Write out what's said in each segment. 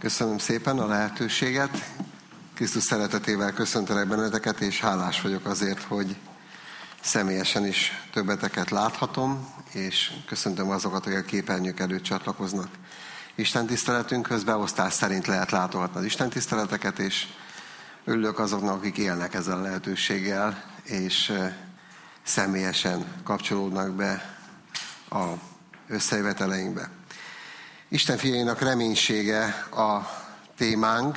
Köszönöm szépen a lehetőséget. Krisztus szeretetével köszöntelek benneteket, és hálás vagyok azért, hogy személyesen is többeteket láthatom, és köszöntöm azokat, akik a képernyők előtt csatlakoznak Isten tiszteletünkhöz. Beosztás szerint lehet látogatni az Isten tiszteleteket, és örülök azoknak, akik élnek ezzel a lehetőséggel, és személyesen kapcsolódnak be a összejöveteleinkbe. Isten fiainak reménysége a témánk,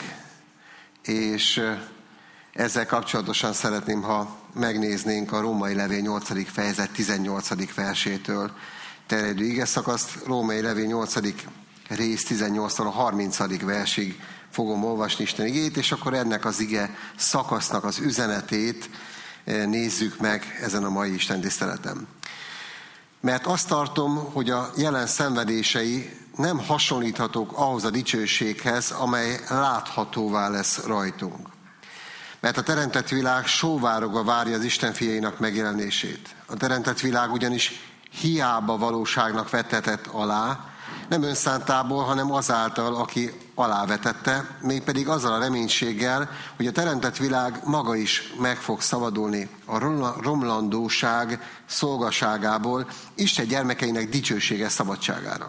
és ezzel kapcsolatosan szeretném, ha megnéznénk a Római Levél 8. fejezet 18. versétől terjedő igeszakaszt. Római Levél 8. rész 18-tól a 30. versig fogom olvasni Isten igét, és akkor ennek az ige szakasznak az üzenetét nézzük meg ezen a mai Isten tiszteletem. Mert azt tartom, hogy a jelen szenvedései nem hasonlíthatók ahhoz a dicsőséghez, amely láthatóvá lesz rajtunk. Mert a teremtett világ sóvárogva várja az Isten fiainak megjelenését. A teremtett világ ugyanis hiába valóságnak vettetett alá, nem önszántából, hanem azáltal, aki alávetette, mégpedig azzal a reménységgel, hogy a teremtett világ maga is meg fog szabadulni a romlandóság szolgaságából, Isten gyermekeinek dicsőséges szabadságára.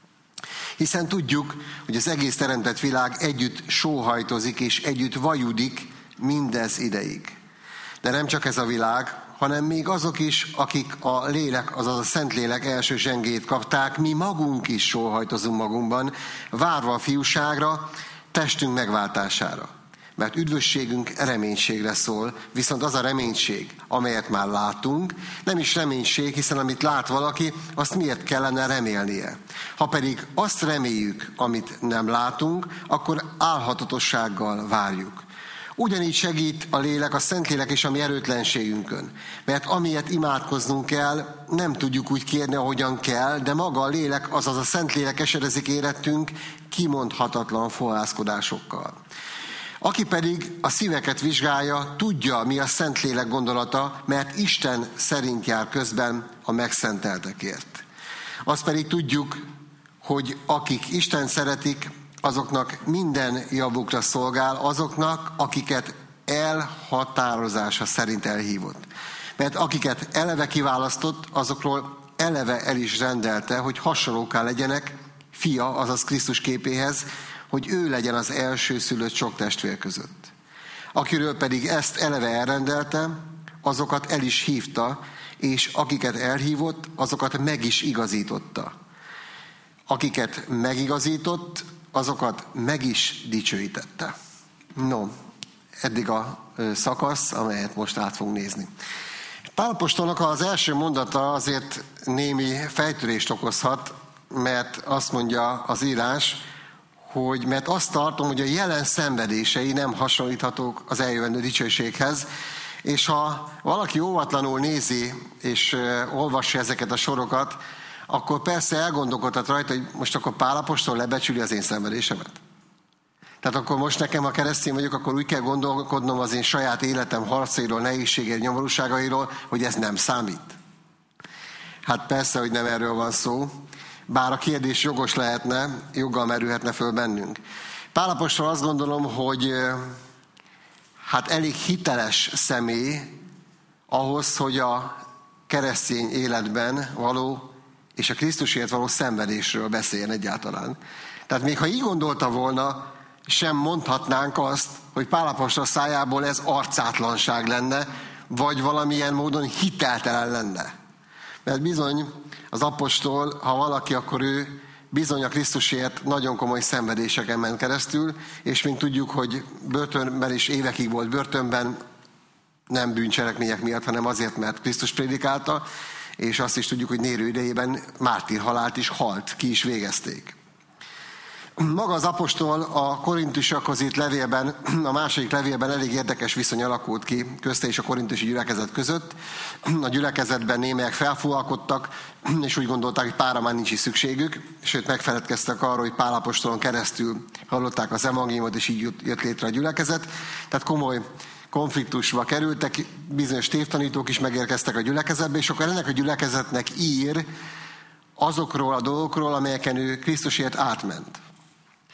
Hiszen tudjuk, hogy az egész teremtett világ együtt sóhajtozik és együtt vajudik mindez ideig. De nem csak ez a világ, hanem még azok is, akik a lélek, azaz a Szentlélek első zsengét kapták, mi magunk is sóhajtozunk magunkban, várva a fiúságra, testünk megváltására. Mert üdvösségünk reménységre szól, viszont az a reménység, amelyet már látunk, nem is reménység, hiszen amit lát valaki, azt miért kellene remélnie. Ha pedig azt reméljük, amit nem látunk, akkor álhatatossággal várjuk. Ugyanígy segít a lélek, a Szentlélek és a mi erőtlenségünkön. Mert amiért imádkoznunk kell, nem tudjuk úgy kérni, ahogyan kell, de maga a lélek, azaz a Szentlélek eserezik érettünk kimondhatatlan fohászkodásokkal. Aki pedig a szíveket vizsgálja, tudja, mi a Szentlélek gondolata, mert Isten szerint jár közben a megszenteltekért. Azt pedig tudjuk, hogy akik Isten szeretik, azoknak minden javukra szolgál, azoknak, akiket elhatározása szerint elhívott. Mert akiket eleve kiválasztott, azokról eleve el is rendelte, hogy hasonlóká legyenek fia, azaz Krisztus képéhez, hogy ő legyen az elsőszülött sok testvér között. Akiről pedig ezt eleve elrendelte, azokat el is hívta, és akiket elhívott, azokat meg is igazította. Akiket megigazított, azokat meg is dicsőítette. No, eddig a szakasz, amelyet most át fogunk nézni. Pál apostolnak az első mondata azért némi fejtörést okozhat, mert azt mondja az írás, hogy mert azt tartom, hogy a jelen szenvedései nem hasonlíthatók az eljövendő dicsőséghez, és ha valaki óvatlanul nézi és olvassa ezeket a sorokat, akkor persze elgondolkodhat rajta, hogy most akkor Pál apostol lebecsüli az én szenvedésemet. Tehát akkor most nekem, ha keresztény vagyok, akkor úgy kell gondolkodnom az én saját életem harcairól, nehézségeiről, nyomorúságairól, hogy ez nem számít. Hát persze, hogy nem erről van szó, bár a kérdés jogos lehetne, joggal merülhetne föl bennünk. Pál apostol azt gondolom, hogy hát elég hiteles személy ahhoz, hogy a keresztény életben való és a Krisztusért való szenvedésről beszéljen egyáltalán. Tehát még ha így gondolta volna, sem mondhatnánk azt, hogy Pál apostol szájából ez arcátlanság lenne, vagy valamilyen módon hiteltelen lenne. Mert bizony az apostol, ha valaki, akkor ő bizony a Krisztusért nagyon komoly szenvedéseken ment keresztül, és mint tudjuk, hogy börtönben is évekig volt börtönben, nem bűncselekmények miatt, hanem azért, mert Krisztus prédikálta, és azt is tudjuk, hogy Nérő idejében mártírhalált is halt, ki is végezték. Maga az apostol a korintusokhoz írt levélben, a második levélben elég érdekes viszony alakult ki közte és a korintusi gyülekezet között. A gyülekezetben némelyek felfúvalkodtak, és úgy gondolták, hogy Pálra már nincs is szükségük, sőt megfeledkeztek arról, hogy Pál apostolon keresztül hallották az evangéliumot, és így jött létre a gyülekezet. Tehát komoly konfliktusba kerültek, bizonyos tévtanítók is megérkeztek a gyülekezetbe, és akkor ennek a gyülekezetnek ír azokról a dolgokról, amelyeken ő Krisztusért átment.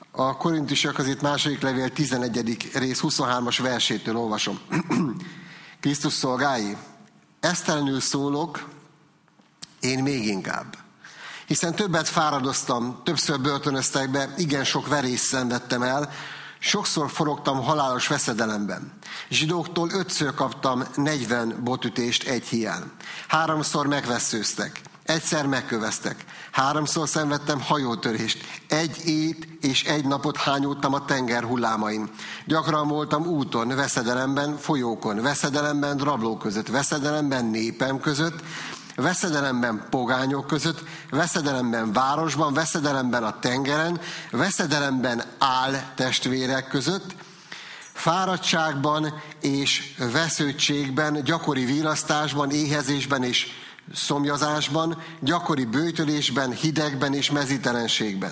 A Korintusok azért második levél 11. rész 23-as versétől olvasom. Krisztus szolgái, esztelenül szólok, én még inkább. Hiszen többet fáradoztam, többször börtönöztek be, igen sok verést szenvedtem el, sokszor forogtam halálos veszedelemben. Zsidóktól 5-ször kaptam 40 botütést egy híján. 3-szor megvesszőztek, 1-szer megköveztek, 3-szor szenvedtem hajótörést, 1 ét és 1 napot hányódtam a tenger hullámain. Gyakran voltam úton, veszedelemben, folyókon, veszedelemben, rablók között, veszedelemben, népem között, veszedelemben pogányok között, veszedelemben városban, veszedelemben a tengeren, veszedelemben áltestvérek között, fáradtságban és vesződtségben, gyakori virasztásban, éhezésben és szomjazásban, gyakori böjtölésben, hidegben és mezítelenségben.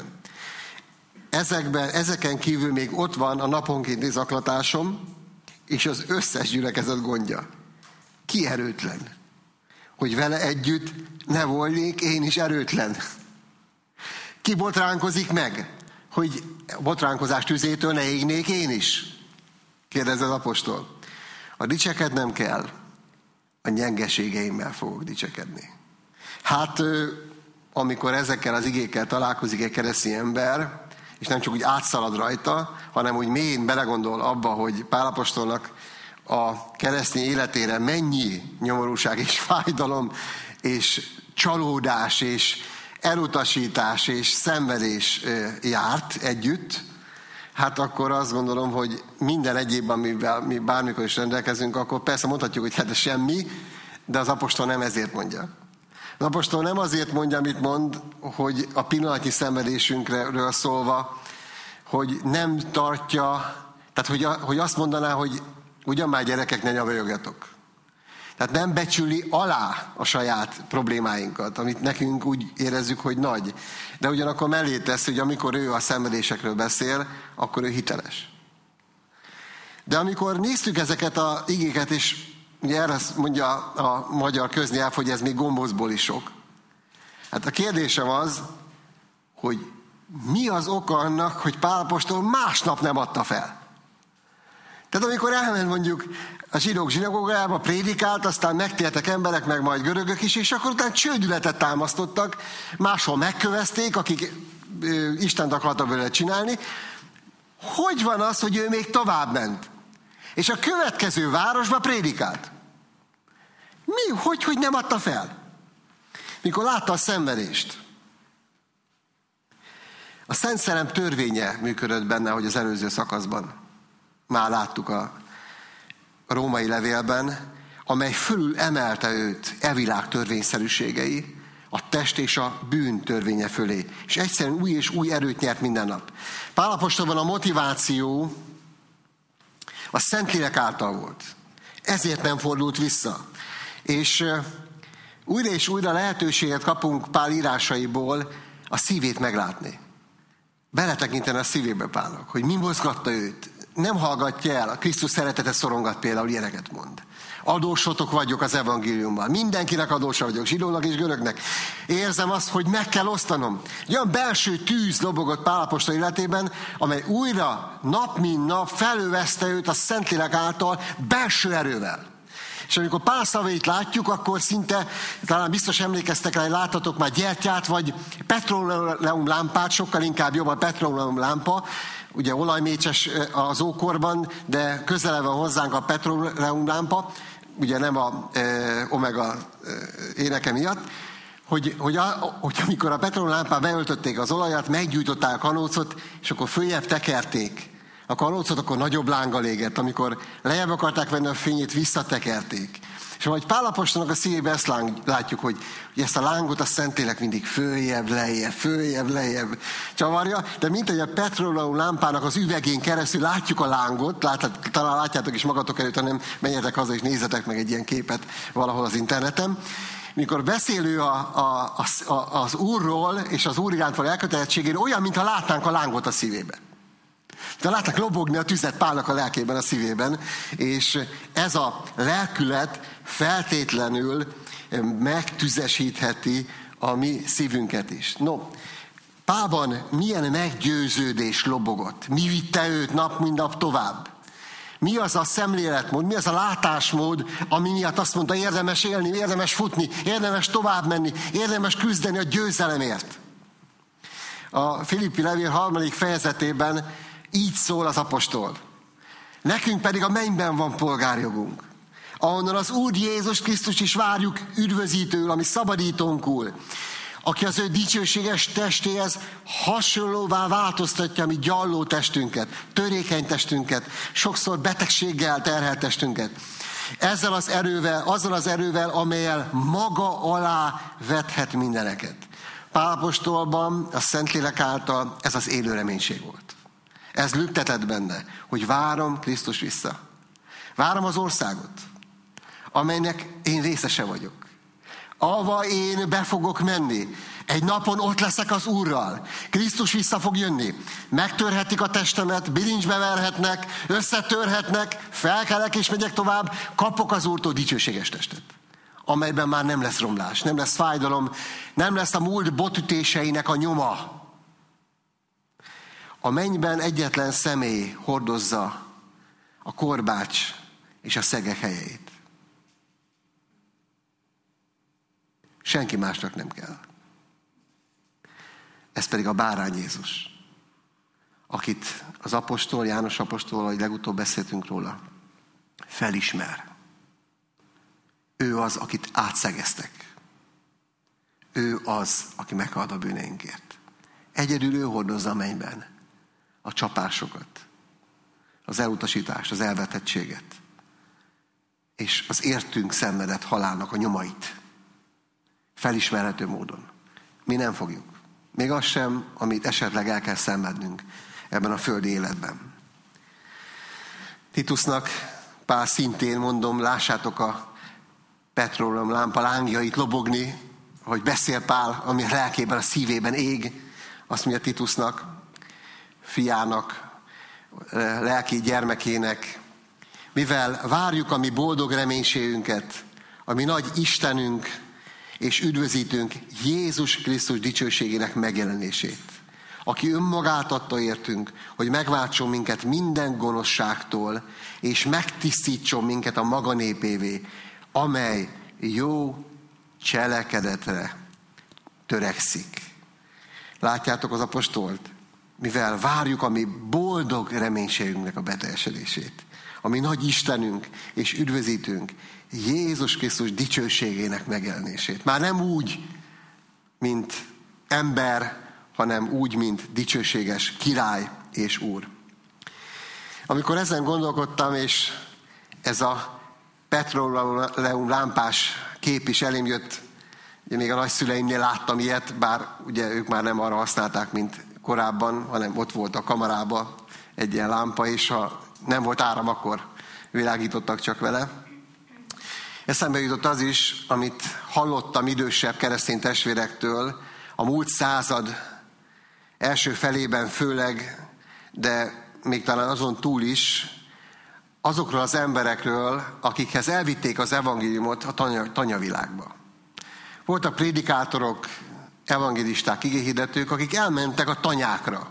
Ezeken kívül még ott van a naponkénti zaklatásom és az összes gyülekezet gondja. Ki erőtlen? Hogy vele együtt ne volnék én is erőtlen. Ki botránkozik meg, hogy botránkozás tüzétől ne égnék én is? Kérdez az apostol. A dicsekednem kell, a gyengeségeimmel fogok dicsekedni. Hát, amikor ezekkel az igékkel találkozik egy keresztény ember, és nem csak úgy átszalad rajta, hanem úgy mélyen belegondol abba, hogy Pál apostolnak a keresztény életére mennyi nyomorúság és fájdalom, és csalódás, és elutasítás, és szenvedés járt együtt, hát akkor azt gondolom, hogy minden egyéb, amivel mi bármikor is rendelkezünk, akkor persze mondhatjuk, hogy hát semmi, de az apostol nem ezért mondja. Az apostol nem azért mondja, amit mond, hogy a pillanatnyi szenvedésünkről szólva, hogy nem tartja, tehát hogy azt mondaná, hogy ugyan már gyerekek, ne nyavajogjatok. Tehát nem becsüli alá a saját problémáinkat, amit nekünk úgy érezzük, hogy nagy. De ugyanakkor mellé tesz, hogy amikor ő a szenvedésekről beszél, akkor ő hiteles. De amikor néztük ezeket az igéket, és ugye erre mondja a magyar köznyelv, hogy ez még gombócból is sok. Hát a kérdésem az, hogy mi az oka annak, hogy Pál apostol másnap nem adta fel? Tehát amikor elment mondjuk a zsidók zsinagógájába, prédikált, aztán megtértek emberek, meg majd görögök is, és akkor utána csődületet támasztottak, máshol megkövezték, akik Istent akartak vele csinálni. Hogy van az, hogy ő még tovább ment? És a következő városba prédikált. Hogy nem adta fel? Mikor látta a szenvedést. A Szent Szellem törvénye működött benne, hogy az előző szakaszban. Már láttuk a római levélben, amely fölül emelte őt világ törvényszerűségei, a test és a bűn törvénye fölé. És egyszerűen új és új erőt nyert minden nap. Pál apostolban a motiváció a Szentlélek által volt. Ezért nem fordult vissza. És újra és újra lehetőséget kapunk Pál írásaiból a szívét meglátni. Beletekinteni a szívébe Pálnak, hogy mi mozgatta őt. Nem hallgatja el, a Krisztus szeretete szorongat, például ilyeneket mond. Adósotok vagyok az evangéliumban. Mindenkinek adósa vagyok, zsidónak és görögnek. Érzem azt, hogy meg kell osztanom. Egy olyan belső tűz lobogott Pál apostol életében, amely újra nap mint nap felővezte őt a Szentlélek által belső erővel. És amikor Pál szavait látjuk, akkor szinte, talán biztos emlékeztek rá, hogy láttatok már gyertyát, vagy petróleum lámpát, sokkal inkább jobb a petróleum lámpa, ugye olajmécses az ókorban, de közelebb van hozzánk a petróleum lámpa, ugye nem a omega éneke miatt, hogy amikor a petróleum lámpán beöltötték az olajat, meggyújtották a kanócot, és akkor följebb tekerték a kanócot, akkor nagyobb lánggal égett. Amikor lejjebb akarták venni a fényét, visszatekerték. És ahogy Pál apostolnak a szívében ezt látjuk, hogy ezt a lángot a Szentlélek mindig följebb, lejjebb csavarja, de mint hogy a petróleum lámpának az üvegén keresztül látjuk a lángot, talán látjátok is magatok előtt, hanem menjetek haza és nézzetek meg egy ilyen képet valahol az interneten. Mikor beszél ő az Úrról és az Úr iránt való elkötelezettségéről, olyan, mintha látnánk a lángot a szívében. De látnak lobogni a tüzet Pálnak a lelkében, a szívében, és ez a lelkület feltétlenül megtüzesítheti a mi szívünket is. No, Pálban milyen meggyőződés lobogott. Mi vitte őt nap, mint nap tovább? Mi az a szemléletmód, mi az a látásmód, ami miatt azt mondta, érdemes élni, érdemes futni, érdemes tovább menni, érdemes küzdeni a győzelemért. A Filippi levél 3. fejezetében így szól az apostol. Nekünk pedig a mennyben van polgárjogunk, ahonnan az Úr Jézus Krisztus is várjuk üdvözítőül, ami szabadítónkul, aki az ő dicsőséges testéhez hasonlóvá változtatja a mi gyalló testünket, törékeny testünket, sokszor betegséggel terhelt testünket. Ezzel az erővel, azzal az erővel, amellyel maga alá vethet mindeneket. Pál apostolban a Szentlélek által ez az élő reménység volt. Ez lüktetett benne, hogy várom Krisztus vissza. Várom az országot, amelynek én részese vagyok. Ahova én be fogok menni. Egy napon ott leszek az Úrral. Krisztus vissza fog jönni. Megtörhetik a testemet, bilincsbe verhetnek, összetörhetnek, felkelek és megyek tovább, kapok az Úrtól dicsőséges testet, amelyben már nem lesz romlás, nem lesz fájdalom, nem lesz a múlt botütéseinek a nyoma. A mennyben egyetlen személy hordozza a korbács és a szegek helyeit. Senki másnak nem kell. Ez pedig a bárány Jézus, akit az apostol, János apostol, ahogy legutóbb beszéltünk róla, felismer. Ő az, akit átszegeztek. Ő az, aki meghalt a bűneinkért. Egyedül ő hordozza a mennyben a csapásokat, az elutasítást, az elvetettséget, és az értünk szenvedett halálnak a nyomait. Felismerhető módon. Mi nem fogjuk. Még az sem, amit esetleg el kell szenvednünk ebben a földi életben. Titusnak, Pál szintén mondom, lássátok a petróleum lámpa lángjait lobogni, hogy beszél Pál, ami a lelkében, a szívében ég. Azt mondja Titusnak, fiának, lelki gyermekének, mivel várjuk a mi boldog reménységünket, a mi nagy Istenünk és üdvözítünk Jézus Krisztus dicsőségének megjelenését, aki önmagát adta értünk, hogy megváltson minket minden gonoszságtól, és megtisztítson minket a maga népévé, amely jó cselekedetre törekszik. Látjátok az apostolt? Mivel várjuk a mi boldog reménységünknek a beteljesedését, a mi nagy Istenünk és üdvözítünk Jézus Krisztus dicsőségének megjelenését. Már nem úgy, mint ember, hanem úgy, mint dicsőséges király és úr. Amikor ezen gondolkodtam, és ez a petróleum lámpás kép is elém jött, ugye még a nagyszüleimnél láttam ilyet, bár ugye ők már nem arra használták, mint korábban, hanem ott volt a kamarában egy ilyen lámpa, és ha nem volt áram, akkor világítottak csak vele. Eszembe jutott az is, amit hallottam idősebb keresztény testvérektől a múlt század első felében főleg, de még talán azon túl is, azokról az emberekről, akikhez elvitték az evangéliumot a tanyavilágba. Voltak prédikátorok, evangélisták, igéhirdetők, akik elmentek a tanyákra,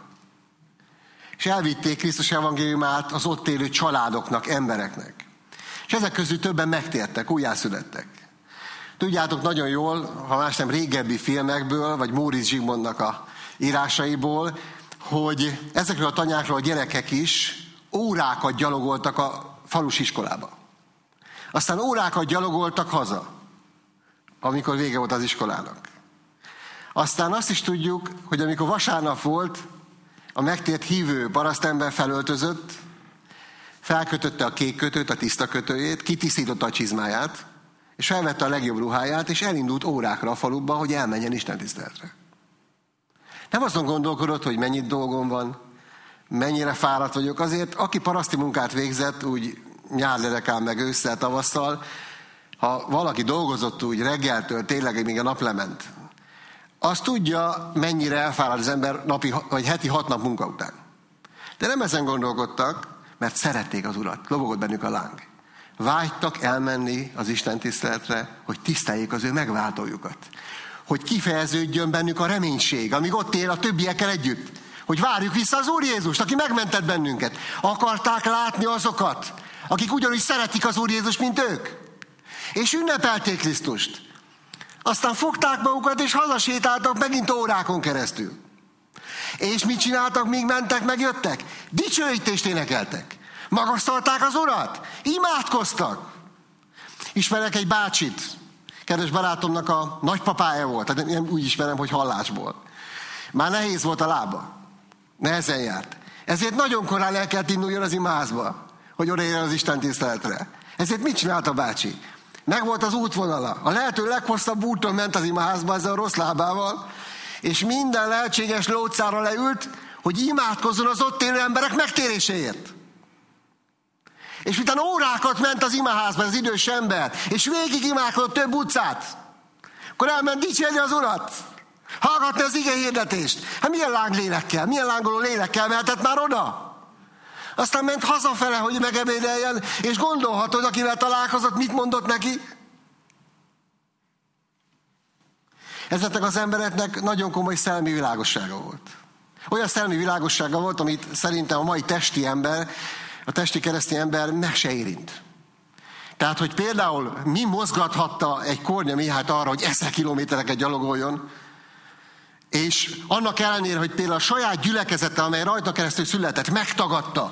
és elvitték Krisztus evangéliumát az ott élő családoknak, embereknek. És ezek közül többen megtértek, újjászülettek. Tudjátok nagyon jól, ha más nem régebbi filmekből, vagy Móricz Zsigmondnak a írásaiból, hogy ezekről a tanyákról a gyerekek is órákat gyalogoltak a falusi iskolába. Aztán órákat gyalogoltak haza, amikor vége volt az iskolának. Aztán azt is tudjuk, hogy amikor vasárnap volt, a megtért hívő parasztember felöltözött, felkötötte a kék kötőt, a tiszta kötőjét, kitisztította a csizmáját, és felvette a legjobb ruháját, és elindult órákra a faluba, hogy elmenjen istentiszteletre. Nem azon gondolkodott, hogy mennyit dolgom van, mennyire fáradt vagyok. Azért, aki paraszti munkát végzett, úgy nyárderekán meg ősszel, tavasszal, ha valaki dolgozott úgy reggeltől, tényleg még a nap lement, az tudja, mennyire elfárad az ember napi vagy heti 6 nap munka után. De nem ezen gondolkodtak, mert szerették az Urat, lobogott bennük a láng. Vágytak elmenni az Isten tiszteletre, hogy tiszteljék az ő megváltójukat. hogy kifejeződjön bennük a reménység, amíg ott él a többiekkel együtt. Hogy várjuk vissza az Úr Jézust, aki megmentett bennünket. Akarták látni azokat, akik ugyanúgy szeretik az Úr Jézust, mint ők. És ünnepelték Krisztust. Aztán fogták magukat, és hazasétáltak megint órákon keresztül. És mit csináltak, míg mentek, megjöttek? Dicsőítést énekeltek. Magasztalták az Urat. Imádkoztak. Ismerek egy bácsit. Kedves barátomnak a nagypapája volt. Tehát én úgy ismerem, hogy hallásból. Már nehéz volt a lába. Nehezen járt. Ezért nagyon korán el kellett induljon az imaházba, hogy odaérjen az Isten tiszteletre. Ezért mit csinált a bácsi? Megvolt az útvonala. A lehető leghosszabb úton ment az imaházba ezzel a rossz lábával, és minden lehetséges lócára leült, hogy imádkozzon az ott élő emberek megtéréséért. És utána órákat ment az imaházban az idős ember, és végig imádkozott több utcát. Akkor elment dicsérni az Urat, hallgatni az ige hirdetést. Hát milyen lánglélekkel, milyen lángoló lélekkel mehetett már oda? Aztán ment hazafele, hogy megebédeljen, és gondolhatod, akivel találkozott, mit mondott neki? Ezeknek az embereknek nagyon komoly szellemi világossága volt. Olyan szellemi világossága volt, amit szerintem a mai testi ember, a testi keresztény ember meg se érint. Tehát, hogy például mi mozgathatta egy Kornya Mihályt arra, hogy 1000 kilométereket gyalogoljon, és annak ellenére, hogy például a saját gyülekezete, amely rajta keresztül született, megtagadta.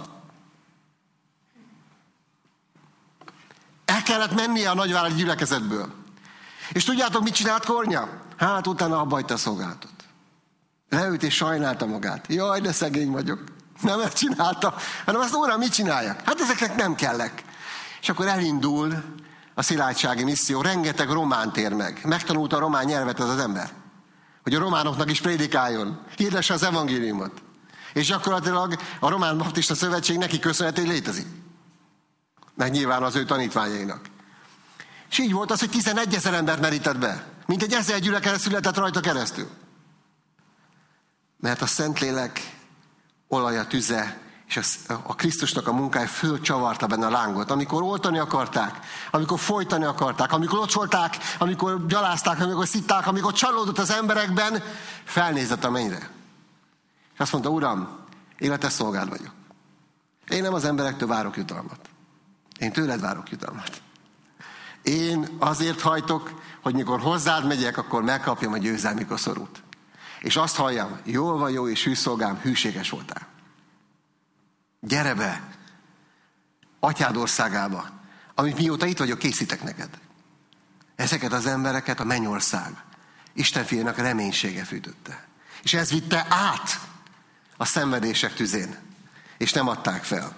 El kellett mennie a nagyváradi gyülekezetből. És tudjátok, mit csinált Kornya? Hát utána abbajta a szolgálatot. Leült és sajnálta magát. Jaj, de szegény vagyok. Nem ezt csinálta, hanem azt Uram, mit csináljak? Hát ezeknek nem kellek. És akkor elindul a szilárdsági misszió. Rengeteg románt ér meg. Megtanulta a román nyelvet ez az ember. Hogy a románoknak is prédikáljon. Hirdesse az evangéliumot. És gyakorlatilag a Román Baptista Szövetség neki köszönhető, hogy létezik. Meg nyilván az ő tanítványainak. És így volt az, hogy 11 000 embert merített be. Mint egy 1000 gyülekezet született rajta keresztül. Mert a Szentlélek olaja, tüze, és a Krisztusnak a munkája fölcsavarta benne a lángot. Amikor oltani akarták, amikor folytani akarták, amikor locsolták, amikor gyalázták, amikor szitták, amikor csalódott az emberekben, felnézett a mennyre. És azt mondta, Uram, én a te szolgád vagyok. Én nem az emberektől várok jutalmat. Én tőled várok jutalmat. Én azért hajtok, hogy mikor hozzád megyek, akkor megkapjam a győzelmi koszorút. És azt halljam, jól van, jó és hű szolgám, hűséges voltál. Gyere be, atyád országába, amit mióta itt vagyok, készítek neked. Ezeket az embereket a mennyország Isten fiának reménysége fűtötte. És ez vitte át a szenvedések tüzén. És nem adták fel.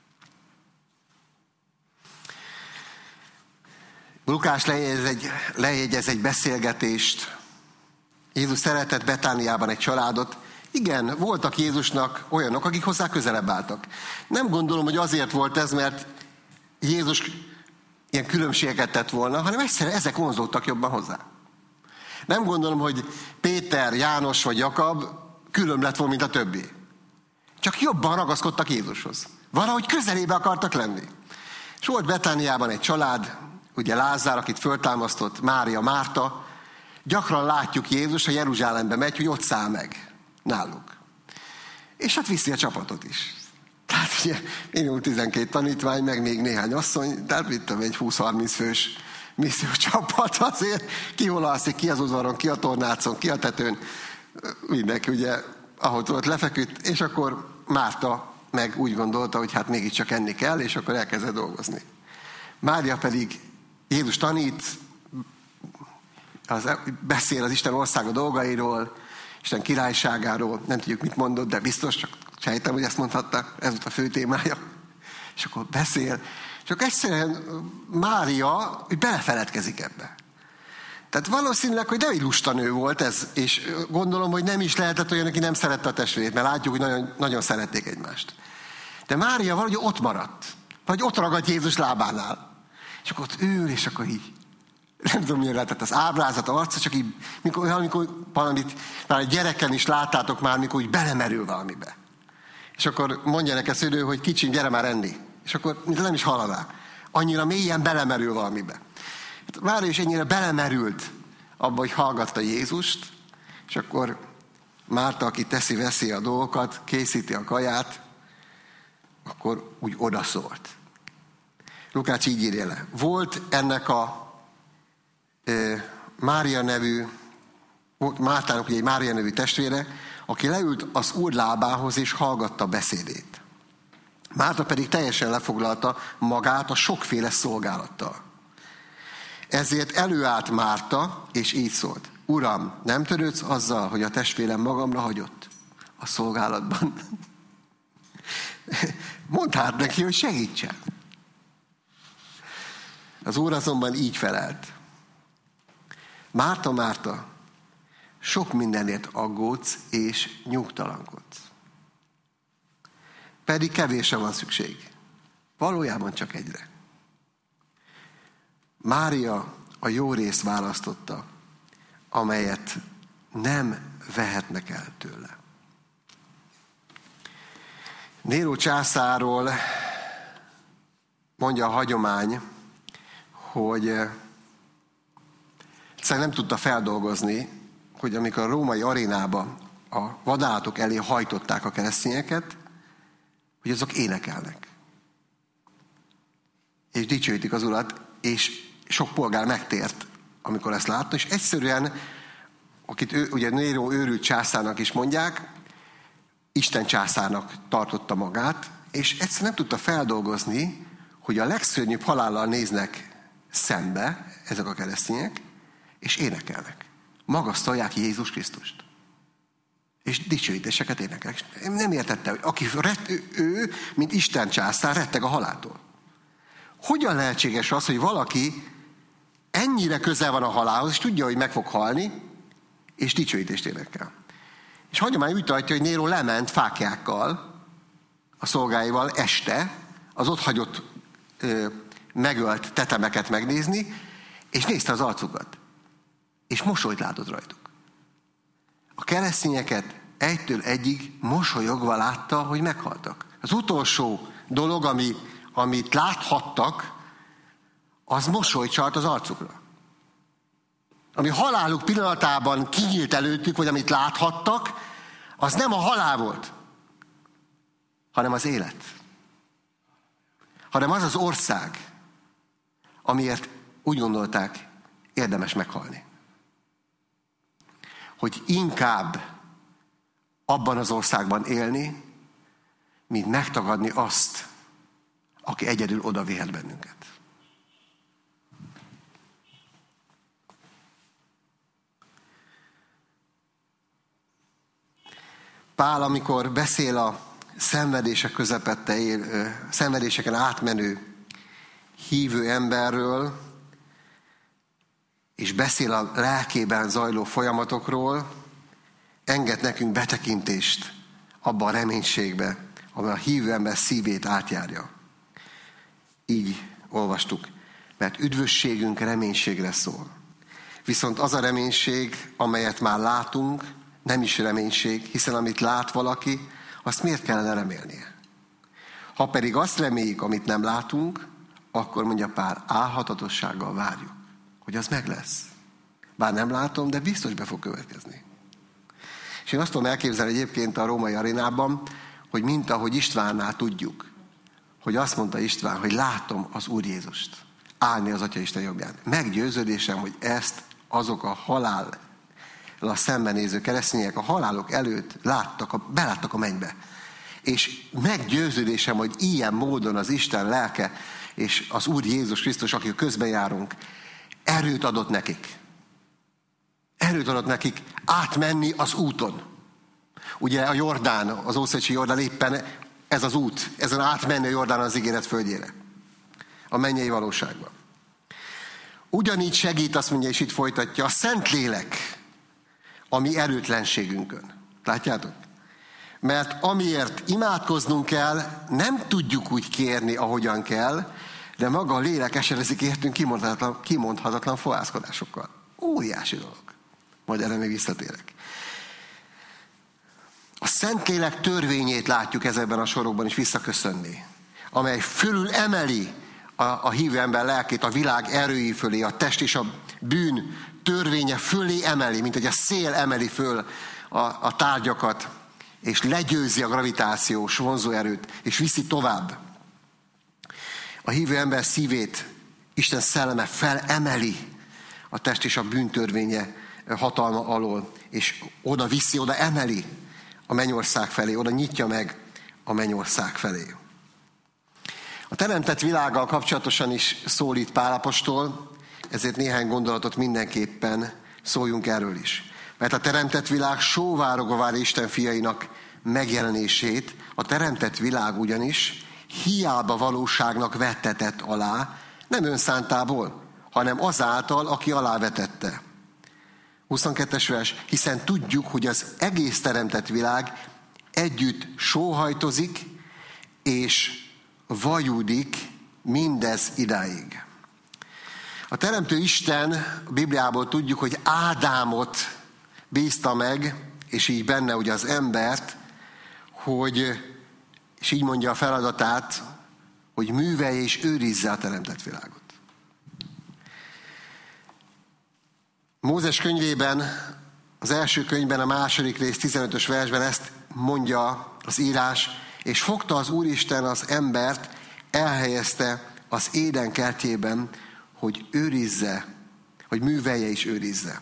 Lukás lejegyez egy beszélgetést. Jézus szeretett Betániában egy családot. Igen, voltak Jézusnak olyanok, akik hozzá közelebb álltak. Nem gondolom, hogy azért volt ez, mert Jézus ilyen különbségeket tett volna, hanem egyszerűen ezek vonzódtak jobban hozzá. Nem gondolom, hogy Péter, János vagy Jakab különb lett volna, mint a többi. Csak jobban ragaszkodtak Jézushoz. Valahogy közelébe akartak lenni. És volt Betániában egy család, ugye Lázár, akit föltámasztott, Mária, Márta. Gyakran látjuk Jézus, ha Jeruzsálembe megy, hogy ott száll meg náluk. És hát viszi a csapatot is. Tehát ugye minimum 12 tanítvány, meg még néhány asszony, tehát mit tudom, egy 20-30 fős missziócsapat azért. Ki hol alszik, ki az udvaron, ki a tornácon, ki a tetőn. Mindenki ugye, ahogy tudott, lefeküdt, és akkor Márta meg úgy gondolta, hogy hát mégiscsak enni kell, és akkor elkezdett dolgozni. Mária pedig Jézus tanít, beszél az Isten országa dolgairól, Isten királyságáról, nem tudjuk, mit mondott, de biztos, csak sejtem, hogy ezt mondhatta, ez volt a fő témája. És akkor beszél, csak egyszerűen Mária belefeledkezik ebbe. Tehát valószínűleg, hogy nem egy lusta nő volt ez, és gondolom, hogy nem is lehetett olyan, aki nem szerette a testvérét, mert látjuk, hogy nagyon, nagyon szerették egymást. De Mária valahogy ott maradt, vagy ott ragadt Jézus lábánál. És akkor ott ül, és akkor így, nem tudom, milyen lehetett az ábrázat, az arca, csak így, amikor valamit, már egy gyereken is láttátok már, mikor úgy belemerül valamibe. És akkor mondja neki a szülő, hogy kicsim, gyere már enni. És akkor mint nem is hallaná. Annyira mélyen belemerül valamibe. Mária is ennyire belemerült abban, hogy hallgatta Jézust, és akkor Márta, aki teszi-veszi a dolgokat, készíti a kaját, akkor úgy odaszólt. Lukács így írja le. Volt ennek a Mária nevű, Mártának ugye egy Mária nevű testvére, aki leült az Úr lábához és hallgatta beszédét. Márta pedig teljesen lefoglalta magát a sokféle szolgálattal. Ezért előállt Márta, és így szólt. Uram, nem törődsz azzal, hogy a testvérem magamra hagyott a szolgálatban? Mondd hát neki, hogy segítsen. Az Úr azonban így felelt. Márta, Márta, sok mindenért aggódsz és nyugtalankodsz. Pedig kevésre van szükség. Valójában csak egyre. Mária a jó részt választotta, amelyet nem vehetnek el tőle. Néró császárról mondja a hagyomány, hogy egyszerűen nem tudta feldolgozni, hogy amikor a római arénába a vadállatok elé hajtották a keresztényeket, hogy azok énekelnek. És dicsőítik az Urat, és sok polgár megtért, amikor ezt látta, és egyszerűen, akit ugye Néró őrült császárnak is mondják, Isten császárnak tartotta magát, és egyszerűen nem tudta feldolgozni, hogy a legszörnyűbb halállal néznek szembe ezek a keresztények, és énekelnek. Magasztalják Jézus Krisztust. És dicsőítéseket énekelnek. Nem értette, hogy aki ő, mint Isten császár, retteg a haláltól. Hogyan lehetséges az, hogy valaki ennyire közel van a halálhoz, és tudja, hogy meg fog halni, és dicsőítést énekel. És hagyomány úgy tartja, hogy Néró lement fáklyákkal, a szolgáival este, az ott hagyott megölt tetemeket megnézni, és nézte az arcukat. És mosolyt látott rajtuk. A keresztényeket egytől egyig mosolyogva látta, hogy meghaltak. Az utolsó dolog, amit láthattak, az mosolyt csalt az arcukra. Ami haláluk pillanatában kinyílt előttük, vagy amit láthattak, az nem a halál volt, hanem az élet. Hanem az az ország, amiért úgy gondolták, érdemes meghalni. Hogy inkább abban az országban élni, mint megtagadni azt, aki egyedül oda vihet bennünket. Pál, amikor beszél a szenvedések közepette szenvedéseken átmenő hívő emberről, és beszél a lelkében zajló folyamatokról, enged nekünk betekintést abba a reménységbe, amely a hívő ember szívét átjárja. Így olvastuk, mert üdvösségünk reménységre szól. Viszont az a reménység, amelyet már látunk, nem is reménység, hiszen amit lát valaki, azt miért kellene remélnie? Ha pedig azt reméljük, amit nem látunk, akkor mondja Pál, álhatatossággal várjuk, hogy az meg lesz. Bár nem látom, de biztos be fog következni. És én azt tudom elképzelni egyébként a római arénában, hogy mint ahogy Istvánnál tudjuk, hogy azt mondta István, hogy látom az Úr Jézust állni az Atyaisten jobbján. Meggyőződésem, hogy ezt azok a halállal szembenéző keresztények a halálok előtt beláttak a mennybe. És meggyőződésem, hogy ilyen módon az Isten lelke és az Úr Jézus Krisztus, akik közben járunk, erőt adott nekik. Erőt adott nekik átmenni az úton. Ugye a Jordán, az Ószövetségi Jordán éppen ez az út, ezen átmenni a Jordán az ígéret földjére. A mennyei valóságban. Ugyanígy segít, azt mondja, és itt folytatja, a Szentlélek a mi erőtlenségünkön. Látjátok? Mert amiért imádkoznunk kell, nem tudjuk úgy kérni, ahogyan kell, de maga a lélek eserezik értünk kimondhatatlan fohászkodásokkal. Óriási dolog. Majd erre még visszatérek. A Szentlélek törvényét látjuk ezekben a sorokban is visszaköszönni, amely fölül emeli a hívő ember lelkét a világ erői fölé, a test és a bűn törvénye fölé emeli, mint hogy a szél emeli föl a tárgyakat, és legyőzi a gravitációs vonzóerőt, és viszi tovább. A hívő ember szívét Isten szelleme felemeli a test és a bűntörvénye hatalma alól, és oda viszi, oda emeli a mennyország felé, oda nyitja meg a mennyország felé. A teremtett világgal kapcsolatosan is szólít Pál apostol, ezért néhány gondolatot mindenképpen szóljunk erről is. Mert a teremtett világ sóvárogva várja Isten fiainak megjelenését, a teremtett világ ugyanis hiába valóságnak vettetett alá, nem önszántából, hanem azáltal, aki alávetette. 22-es vers, hiszen tudjuk, hogy az egész teremtett világ együtt sóhajtozik és vajúdik mindez idáig. A teremtő Isten, a Bibliából tudjuk, hogy Ádámot bízta meg, és így benne ugye az embert, és így mondja a feladatát, hogy művelje és őrizze a teremtett világot. Mózes könyvében, az első könyvben, a második rész 15-ös versben ezt mondja az írás, és fogta az Úristen az embert, elhelyezte az Éden kertjében, hogy őrizze, hogy művelje és őrizze.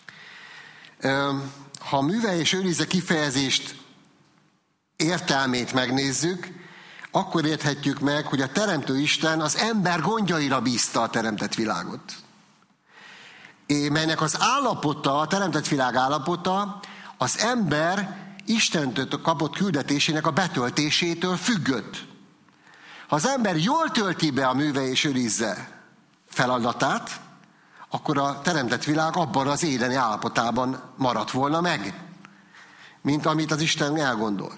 Ha a művelje és őrizze kifejezést értelmét megnézzük, akkor érthetjük meg, hogy a teremtő Isten az ember gondjaira bízta a teremtett világot. Melynek az állapota, a teremtett világ állapota, az ember Istentől kapott küldetésének a betöltésétől függött. Ha az ember jól tölti be a művelje és őrizze feladatát, akkor a teremtett világ abban az édeni állapotában maradt volna meg, mint amit az Isten elgondolt.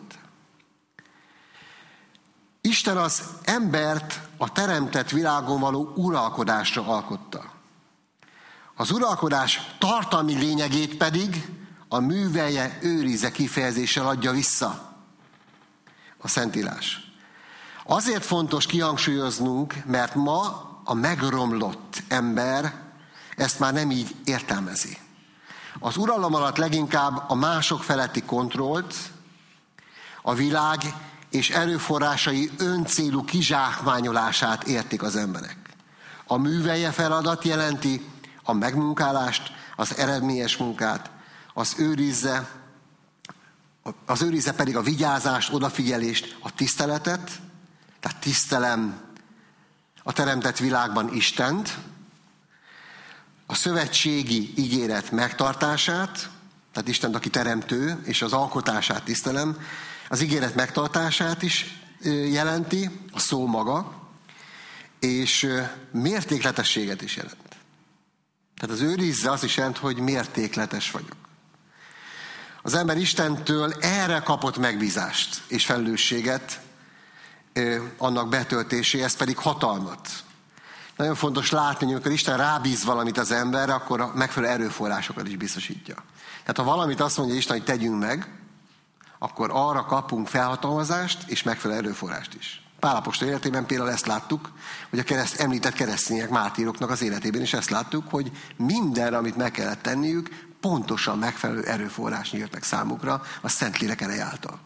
Isten az embert a teremtett világon való uralkodásra alkotta. Az uralkodás tartalmi lényegét pedig a művelje őrizze kifejezéssel adja vissza a Szentírás. Azért fontos kihangsúlyoznunk, mert ma a megromlott ember ezt már nem így értelmezi. Az uralom alatt leginkább a mások feletti kontrollt, a világ és erőforrásai öncélú kizsákmányolását értik az emberek. A művelje feladat jelenti a megmunkálást, az eredményes munkát, az őrizze pedig a vigyázást, odafigyelést, a tiszteletet, tehát tisztelem a teremtett világban Istent, a szövetségi ígéret megtartását, tehát Istent, aki teremtő, és az alkotását tisztelem, az ígéret megtartását is jelenti, a szó maga, és mértékletességet is jelent. Tehát az őrizze azt is jelent, hogy mértékletes vagyok. Az ember Istentől erre kapott megbízást és felelősséget, annak betöltéséhez pedig hatalmat. Nagyon fontos látni, hogy amikor Isten rábíz valamit az emberre, akkor a megfelelő erőforrásokat is biztosítja. Tehát ha valamit azt mondja Isten, hogy tegyünk meg, akkor arra kapunk felhatalmazást és megfelelő erőforrást is. Pál apostol életében például ezt láttuk, hogy a említett keresztények, mártíroknak az életében is ezt láttuk, hogy mindenre, amit meg kellett tenniük, pontosan megfelelő erőforrás nyílt meg számukra a Szentlélek ereje által.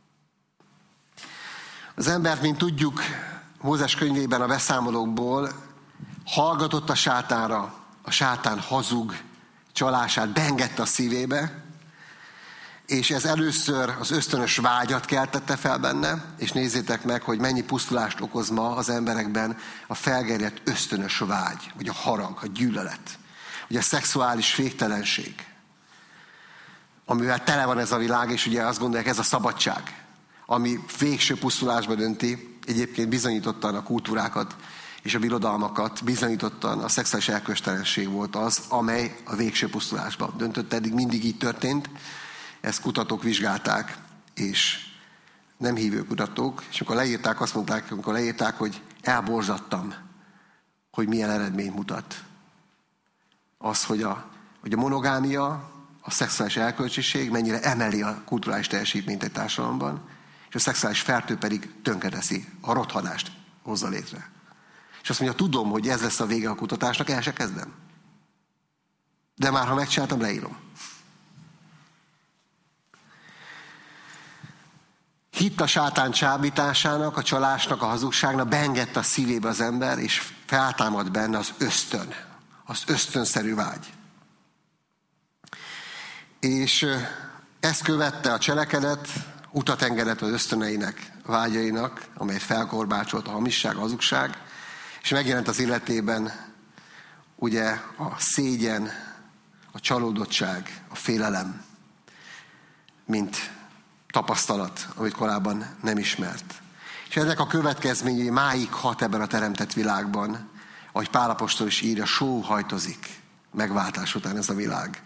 Az embert, mint tudjuk, Mózes könyvében a beszámolókból hallgatott a sátánra, a sátán hazug csalását beengedte a szívébe, és ez először az ösztönös vágyat keltette fel benne, és nézzétek meg, hogy mennyi pusztulást okoz ma az emberekben a felgerjedt ösztönös vágy, vagy a harag, a gyűlölet, vagy a szexuális féktelenség, amivel tele van ez a világ, és ugye azt gondolják, ez a szabadság, ami végső pusztulásba dönti, egyébként bizonyítottan a kultúrákat és a birodalmakat, bizonyítottan a szexuális elkötelesség volt az, amely a végső pusztulásba döntött, eddig mindig így történt. Ezt kutatók vizsgálták, és nem hívő kutatók, és amikor leírták, azt mondták, hogy elborzadtam, hogy milyen eredményt mutat. Az, hogy a monogámia, a szexuális elkölcsiség mennyire emeli a kulturális teljesítményt egy társadalomban, és a szexuális fertő pedig tönkreteszi, a rothadást hozza létre. És azt mondja, tudom, hogy ez lesz a vége a kutatásnak, el se kezdem. De már ha megcsináltam, leírom. Hitt a sátán csábításának, a csalásnak, a hazugságnak, beengedte a szívébe az ember, és feltámad benne az ösztönszerű vágy. És ezt követte a cselekedet, utat engedett az ösztöneinek, vágyainak, amelyet felkorbácsolt a hamisság, a hazugság, és megjelent az életében ugye a szégyen, a csalódottság, a félelem, mint tapasztalat, amit korábban nem ismert. És ennek a következményei máig hat ebben a teremtett világban, ahogy Pál apostol is írja, sóhajtozik megváltás után ez a világ.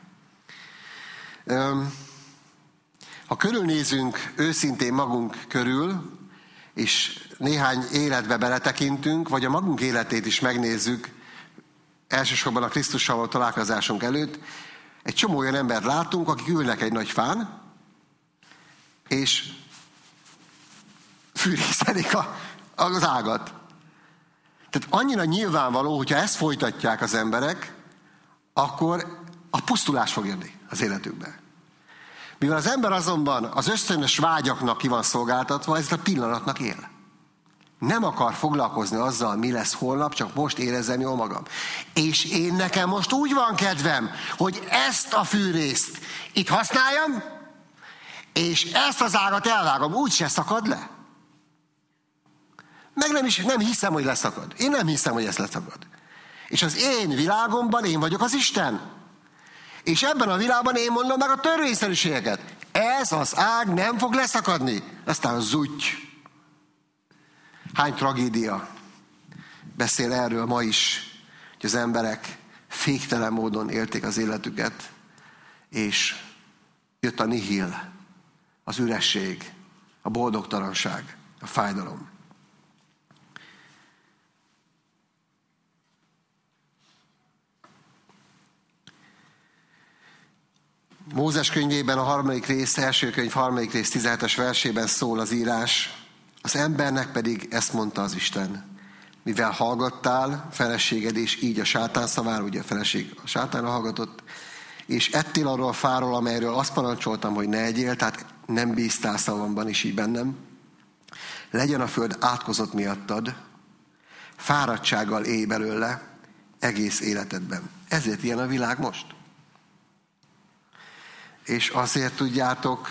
Ha körülnézünk őszintén magunk körül, és néhány életbe beletekintünk, vagy a magunk életét is megnézzük, elsősorban a Krisztussal való találkozásunk előtt, egy csomó olyan embert látunk, akik ülnek egy nagy fán, és fűrészelik az ágat. Tehát annyira nyilvánvaló, hogyha ezt folytatják az emberek, akkor a pusztulás fog jönni az életükbe. Mivel az ember azonban az ösztönös vágyaknak ki van szolgáltatva, ez a pillanatnak él. Nem akar foglalkozni azzal, mi lesz holnap, csak most érezzem jól magam. És én nekem most úgy van kedvem, hogy ezt a fűrészt itt használjam, és ezt az ágat elvágom, úgyse szakad le. Meg nem hiszem, hogy leszakad. Én nem hiszem, hogy ez leszakad. És az én világomban én vagyok az Isten. És ebben a világban én mondom meg a törvényszerűségeket. Ez az ág nem fog leszakadni. Aztán zúgy. Hány tragédia beszél erről ma is, hogy az emberek féktelen módon élték az életüket, és jött a nihil, az üresség, a boldogtalanság, a fájdalom. Mózes könyvében a 3. rész, első könyv 3. rész 17-es versében szól az írás, az embernek pedig ezt mondta az Isten, mivel hallgattál, feleséged, és így a sátán szavára, ugye a feleség a sátánra hallgatott, és ettél arról a fáról, amelyről azt parancsoltam, hogy ne egyél, tehát nem bíztál szavamban is így bennem, legyen a föld átkozott miattad, fáradtsággal élj belőle egész életedben. Ezért ilyen a világ most. És azért tudjátok,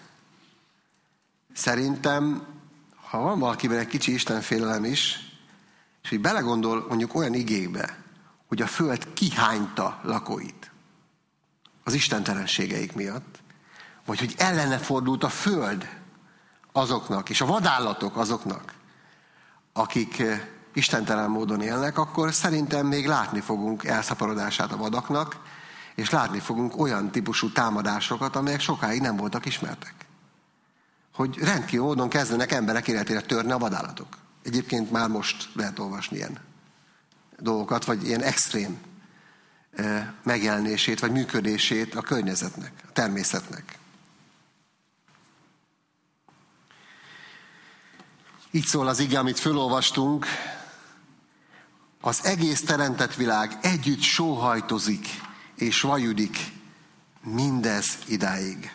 szerintem, ha van valakiben egy kicsi istenfélelem is, és hogy belegondol mondjuk olyan igékbe, hogy a föld kihányta lakóit az istentelenségeik miatt, vagy hogy ellene fordult a föld azoknak, és a vadállatok azoknak, akik istentelen módon élnek, akkor szerintem még látni fogunk elszaporodását a vadaknak, és látni fogunk olyan típusú támadásokat, amelyek sokáig nem voltak ismertek. Hogy rendkívül módon kezdenek emberek életére törni a vadállatok. Egyébként már most lehet olvasni ilyen dolgokat, vagy ilyen extrém megjelenését, vagy működését a környezetnek, a természetnek. Így szól az ige, amit fölolvastunk, az egész teremtett világ együtt sóhajtozik, és vajudik mindez idáig.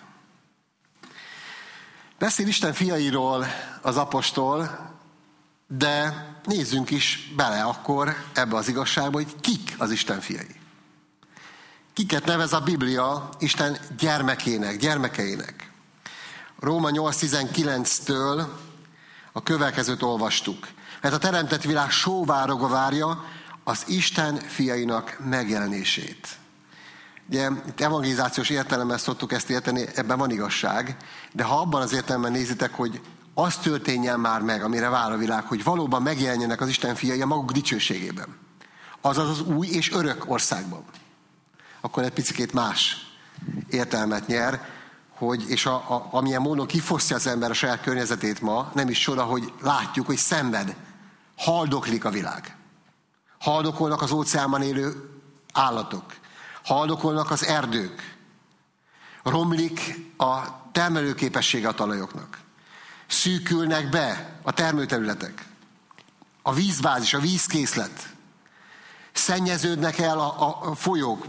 Beszél Isten fiairól az apostol, de nézzünk is bele akkor ebbe az igazságba, hogy kik az Isten fiai. Kiket nevez a Biblia Isten gyermekeinek. Róma 8.19-től a következőt olvastuk. Mert a teremtett világ sóvárogva várja az Isten fiainak megjelenését. Ugye evangelizációs értelemben szoktuk ezt érteni, ebben van igazság, de ha abban az értelemben nézitek, hogy az történjen már meg, amire vár a világ, hogy valóban megjelenjenek az Isten fiai a maguk dicsőségében, azaz az új és örök országban, akkor egy picikét más értelmet nyer, hogy, és amilyen módon kifosztja az ember a saját környezetét ma, nem is csoda, hogy látjuk, hogy szenved, haldoklik a világ. Haldokolnak az óceánban élő állatok, haldokolnak az erdők, romlik a termelőképessége a talajoknak, szűkülnek be a termőterületek, a vízbázis, a vízkészlet, szennyeződnek el a folyók,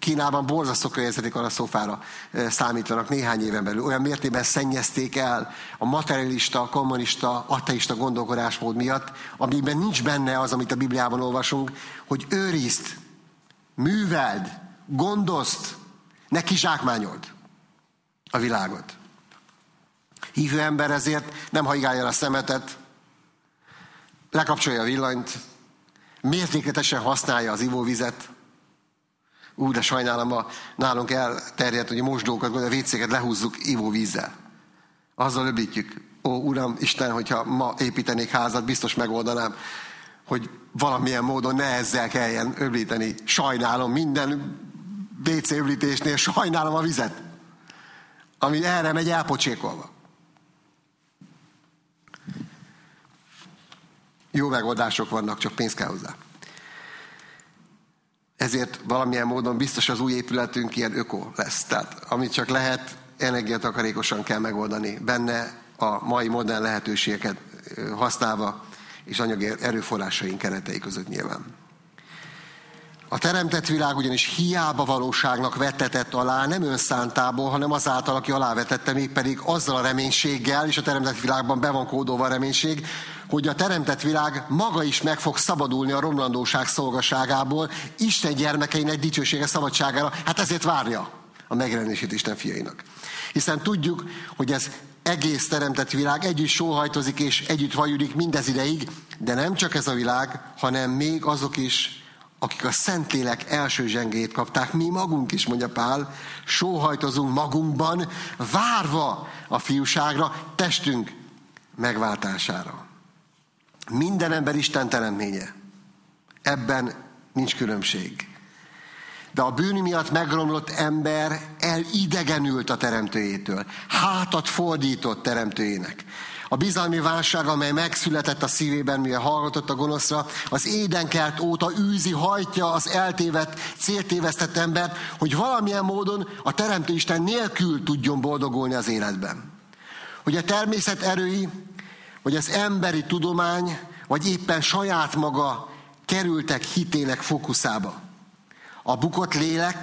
Kínában borzasztó környezetik katasztrófára számítanak néhány éven belül. Olyan mértékben szennyezték el a materialista, kommunista, ateista gondolkodásmód miatt, amiben nincs benne az, amit a Bibliában olvasunk, hogy őrizd, műveld, gondozd, ne kizsákmányold a világot. Hívő ember ezért nem hajgálja el a szemetet, lekapcsolja a villanyt, mértékletesen használja az ivóvizet. De sajnálom, nálunk elterjedt, hogy a mosdókat, vagy a vécéket lehúzzuk ivóvízzel. Azzal öblítjük. Uram, Isten, hogyha ma építenék házat, biztos megoldanám, hogy valamilyen módon ne ezzel kelljen öblíteni. Sajnálom, minden WC öblítésnél sajnálom a vizet, ami erre megy elpocsékolva. Jó megoldások vannak, csak pénz kell hozzá. Ezért valamilyen módon biztos az új épületünk ilyen öko lesz. Tehát amit csak lehet, energiatakarékosan kell megoldani. Benne a mai modern lehetőségeket használva, és anyagi erőforrásaink keretei között nyilván. A teremtett világ ugyanis hiába valóságnak vettetett alá, nem önszántából, hanem azáltal, aki alávetette, mégpedig azzal a reménységgel, és a teremtett világban be van kódolva a reménység, hogy a teremtett világ maga is meg fog szabadulni a romlandóság szolgaságából, Isten gyermekeinek dicsősége szabadságára. Hát ezért várja a megjelenését Isten fiainak. Hiszen tudjuk, hogy ez egész teremtett világ együtt sóhajtozik és együtt vajudik mindez ideig, de nem csak ez a világ, hanem még azok is, akik a Szentlélek első zsengéjét kapták, mi magunk is, mondja Pál, sóhajtozunk magunkban, várva a fiúságra, testünk megváltására. Minden ember Isten teremtménye. Ebben nincs különbség. De a bűn miatt megromlott ember elidegenült a teremtőjétől. Hátat fordított teremtőjének. A bizalmi válság, amely megszületett a szívében, mivel hallgatott a gonoszra, az édenkert óta űzi, hajtja az eltévedt, céltévesztett embert, hogy valamilyen módon a Teremtő Isten nélkül tudjon boldogulni az életben. Hogy a természet erői, vagy az emberi tudomány, vagy éppen saját maga kerültek hitének fókuszába. A bukott lélek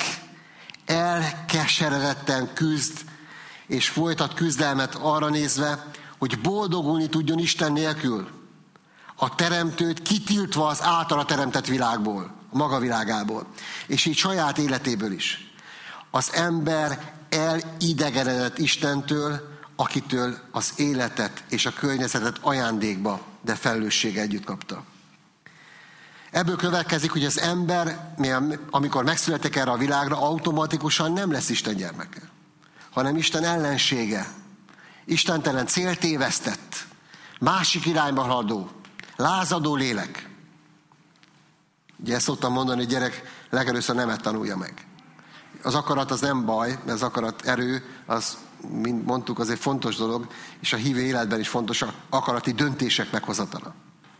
elkeseredetten küzd, és folytat küzdelmet arra nézve, hogy boldogulni tudjon Isten nélkül. A teremtőt kitiltva az általa teremtett világból, a maga világából, és így saját életéből is. Az ember elidegenedett Istentől, akitől az életet és a környezetet ajándékba, de felelősség együtt kapta. Ebből következik, hogy az ember, amikor megszületik erre a világra, automatikusan nem lesz Isten gyermeke, hanem Isten ellensége. Istentelen céltévesztett, másik irányba haladó, lázadó lélek. Ugye ezt szoktam mondani, hogy gyerek legelőször nemet tanulja meg. Az akarat az nem baj, mert az akarat erő, az, mint mondtuk, az egy fontos dolog, és a hívő életben is fontos a akarati döntések meghozatala.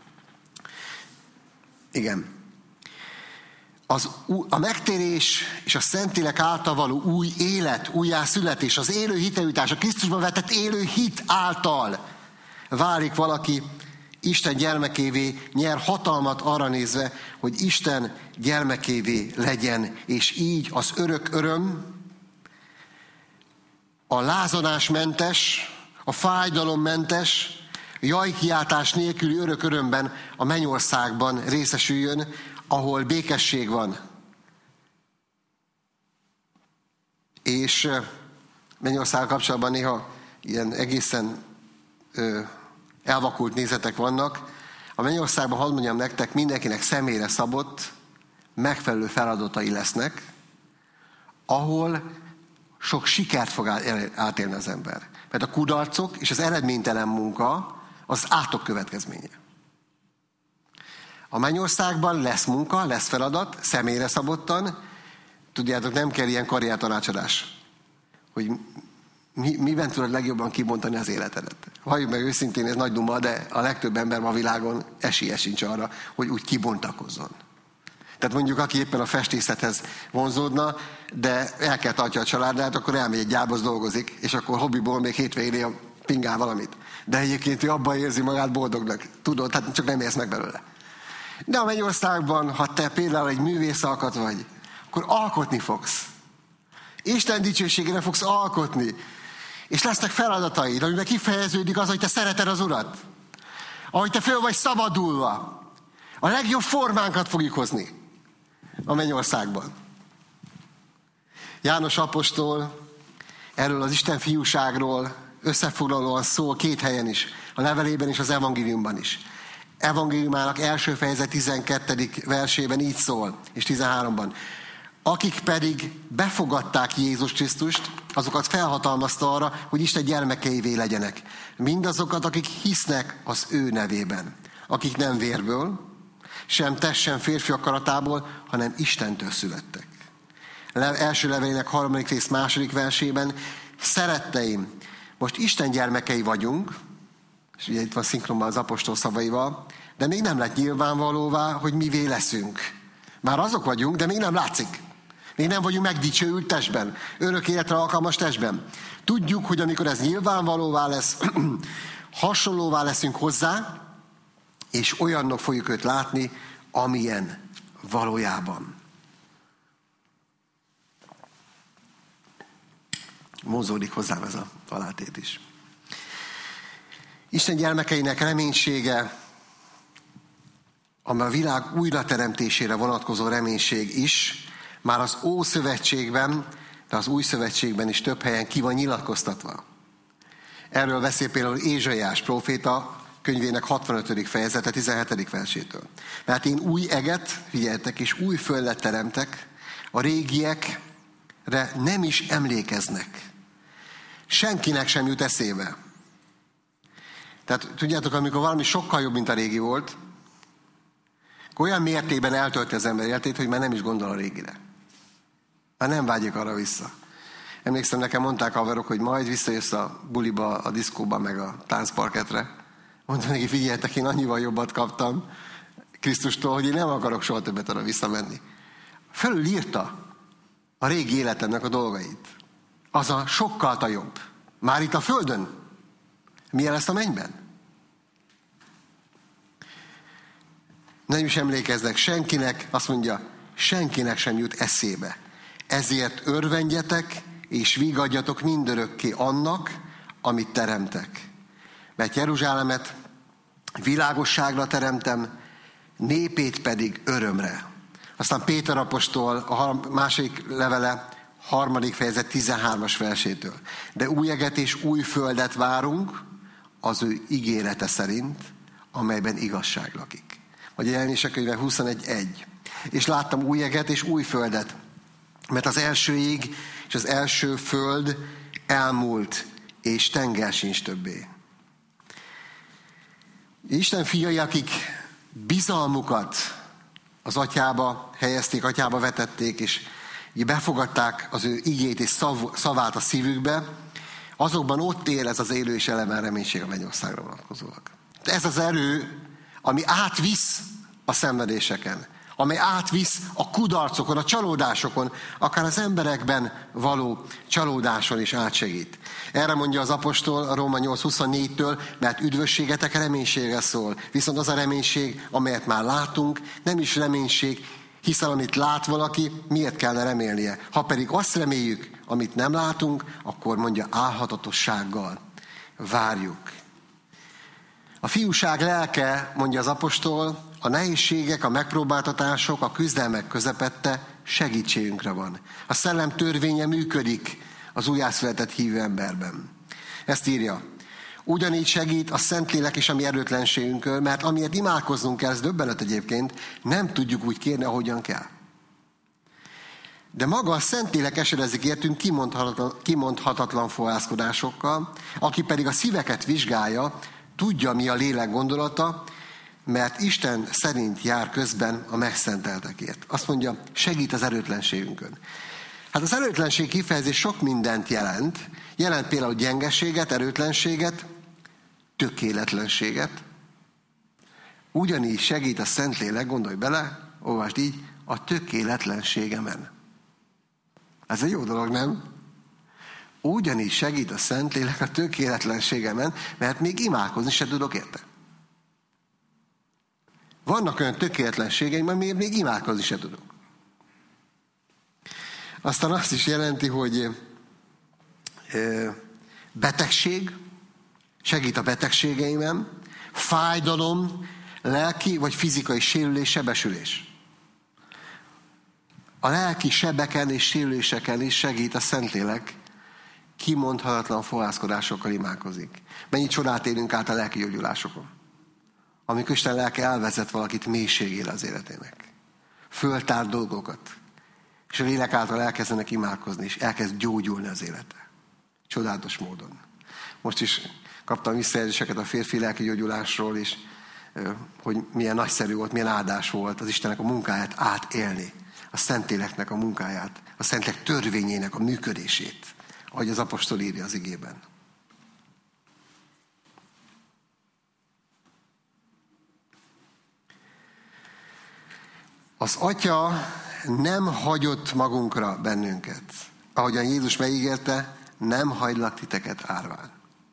Igen. A megtérés és a Szentlélek által való új élet, újjászületés, az élő hitejutás, a Krisztusban vetett élő hit által válik valaki Isten gyermekévé, nyer hatalmat arra nézve, hogy Isten gyermekévé legyen, és így az örök öröm, a lázadásmentes, a fájdalommentes, jajkiáltás nélküli örök örömben a mennyországban részesüljön, ahol békesség van. És mennyországgal kapcsolatban néha ilyen egészen elvakult nézetek vannak. A mennyországban, hadd mondjam nektek, mindenkinek személyre szabott, megfelelő feladatai lesznek, ahol sok sikert fog átélni az ember. Mert a kudarcok és az eredménytelen munka az átok következménye. A mennyországban lesz munka, lesz feladat, személyre szabottan. Tudjátok, nem kell ilyen karriertanácsadás, hogy miben tudod legjobban kibontani az életedet. Halljuk meg őszintén, ez nagy duma, de a legtöbb ember ma a világon esélye sincs arra, hogy úgy kibontakozzon. Tehát mondjuk, aki éppen a festészethez vonzódna, de el kell tartja a családát, akkor elmegy egy gyárhoz dolgozik, és akkor hobbiból még hétvégén pingál valamit. De egyébként ő abban érzi magát boldognak. Tudod, hát csak nem érsz meg belőle. De a mennyországban, ha te például egy művész alkat vagy, akkor alkotni fogsz. Isten dicsőségére fogsz alkotni. És lesznek feladataid, amiben kifejeződik az, hogy te szereted az Urat. Ahogy te föl vagy szabadulva. A legjobb formánkat fogjuk hozni a mennyországban. János apostol erről az Isten fiúságról összefoglalóan szól 2 helyen is. A levelében és az evangéliumban is. Evangéliumának első fejezet 12. versében így szól, és 13-ban. Akik pedig befogadták Jézus Krisztust, azokat felhatalmazta arra, hogy Isten gyermekeivé legyenek. Mindazokat, akik hisznek az ő nevében. Akik nem vérből, sem test, sem férfi akaratából, hanem Istentől születtek. Első levelének 3. rész 2. versében, szeretteim, most Isten gyermekei vagyunk, és ugye itt van szinkronban az apostol szavaival, de még nem lett nyilvánvalóvá, hogy mivé leszünk. Már azok vagyunk, de még nem látszik. Még nem vagyunk megdicsőült testben, örök életre alkalmas testben. Tudjuk, hogy amikor ez nyilvánvalóvá lesz, hasonlóvá leszünk hozzá, és olyannak fogjuk őt látni, amilyen valójában. Mozódik hozzám ez a alátét is. Isten gyermekeinek reménysége, amely a világ újrateremtésére vonatkozó reménység is, már az Ószövetségben, de az Új Szövetségben is több helyen ki van nyilatkoztatva. Erről beszél például Ézsaiás próféta könyvének 65. fejezete 17. versétől. Mert én új eget, figyeljetek, és új földet teremtek, a régiekre nem is emlékeznek. Senkinek sem jut eszébe. Tehát tudjátok, amikor valami sokkal jobb, mint a régi volt, akkor olyan mértékben eltölti az ember életét, hogy már nem is gondol a régire. Már nem vágyik arra vissza. Emlékszem, nekem mondták haverok, hogy majd visszajössz a buliba, a diszkóba, meg a táncparketre. Mondtam neki, figyeljetek, én annyival jobbat kaptam Krisztustól, hogy én nem akarok soha többet arra visszamenni. Fölülírta a régi életemnek a dolgait. Az a sokkal jobb. Már itt a földön. Milyen lesz a mennyben? Nem is emlékeznek senkinek, azt mondja, senkinek sem jut eszébe. Ezért örvendjetek, és vigadjatok mindörökké annak, amit teremtek. Mert Jeruzsálemet világosságra teremtem, népét pedig örömre. Aztán Péter apostol a második levele 3. fejezet 13. versétől. De új eget és új földet várunk az ő ígérete szerint, amelyben igazság lakik. Vagy a Jelenések könyve 21.1. És láttam új eget és új földet, mert az első ég és az első föld elmúlt, és tenger sincs többé. Isten fiai, akik bizalmukat az atyába helyezték, atyába vetették, és befogadták az ő igét és szavát a szívükbe, azokban ott él ez az élő és eleven reménység a mennyországra vonatkozólag. Ez az erő, ami átvisz a szenvedéseken, amely átvisz a kudarcokon, a csalódásokon, akár az emberekben való csalódáson is átsegít. Erre mondja az apostol a Róma 8.24-től, mert üdvösségetek reménységre szól. Viszont az a reménység, amelyet már látunk, nem is reménység, hiszen amit lát valaki, miért kellene remélnie? Ha pedig azt reméljük, amit nem látunk, akkor mondja álhatatossággal várjuk. A fiúság lelke, mondja az apostol, a nehézségek, a megpróbáltatások, a küzdelmek közepette segítségünkre van. A szellem törvénye működik az újjászületett hívő emberben. Ezt írja. Ugyanígy segít a Szentlélek is a mi erőtlenségünkön, mert amiért imádkoznunk kell, ez döbbenet egyébként, nem tudjuk úgy kérni, ahogyan kell. De maga a Szentlélek esedezik értünk kimondhatatlan fohászkodásokkal, aki pedig a szíveket vizsgálja, tudja, mi a lélek gondolata, mert Isten szerint jár közben a megszenteltekért. Azt mondja, segít az erőtlenségünkön. Hát az erőtlenség kifejezés sok mindent jelent. Jelent például gyengeséget, erőtlenséget, tökéletlenséget. Ugyanígy segít a Szentlélek, gondolj bele, olvasd így, a tökéletlenségemen. Ez egy jó dolog, nem? Ugyanígy segít a Szentlélek a tökéletlenségemen, mert még imádkozni se tudok érte. Vannak olyan tökéletlenségeim, amiért még imádkozni se tudok. Aztán azt is jelenti, hogy betegség, segít a betegségeimen, fájdalom, lelki vagy fizikai sérülés, sebesülés. A lelki sebeken és sérüléseken is segít a Szentlélek, kimondhatatlan fohászkodásokkal imádkozik. Mennyi csodát élünk át a lelki gyógyulásokon. Amikor Isten lelke elvezet valakit mélységére az életének. Föltár dolgokat. És a lélek által elkezdenek imádkozni, és elkezd gyógyulni az élete. Csodálatos módon. Most is kaptam visszajelzéseket a férfi lelki gyógyulásról, és hogy milyen nagyszerű volt, milyen áldás volt az Istennek a munkáját átélni. A Szentléleknek a munkáját, a Szentlélek törvényének a működését, ahogy az apostol írja az igében. Az Atya nem hagyott magunkra bennünket. Ahogyan Jézus megígérte, nem hagylak titeket árván.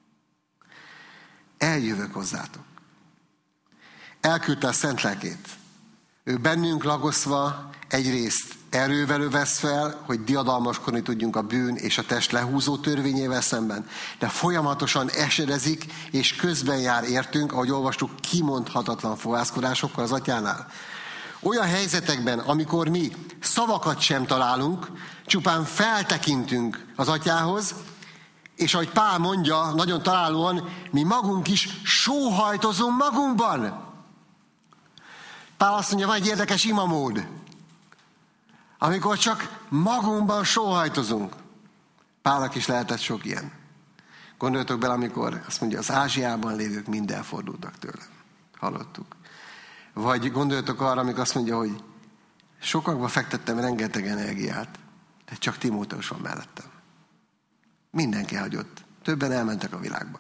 Eljövök hozzátok. Elküldte a Szent Lelkét. Ő bennünk lagoszva egyrészt erővel övesz fel, hogy diadalmaskodni tudjunk a bűn és a test lehúzó törvényével szemben, de folyamatosan esedezik és közben jár értünk, ahogy olvastuk, kimondhatatlan fohászkodásokkal az Atyánál. Olyan helyzetekben, amikor mi szavakat sem találunk, csupán feltekintünk az Atyához, és ahogy Pál mondja, nagyon találóan, mi magunk is sóhajtozunk magunkban. Pál azt mondja, van egy érdekes imamód, amikor csak magunkban sóhajtozunk. Pálnak is lehetett sok ilyen. Gondoljatok bele, amikor azt mondja, az Ázsiában lévők mind elfordultak tőlem. Hallottuk. Vagy gondoljatok arra, amikor azt mondja, hogy sokakba fektettem rengeteg energiát, de csak Timóteus van mellettem. Mindenki hagyott. Többen elmentek a világba.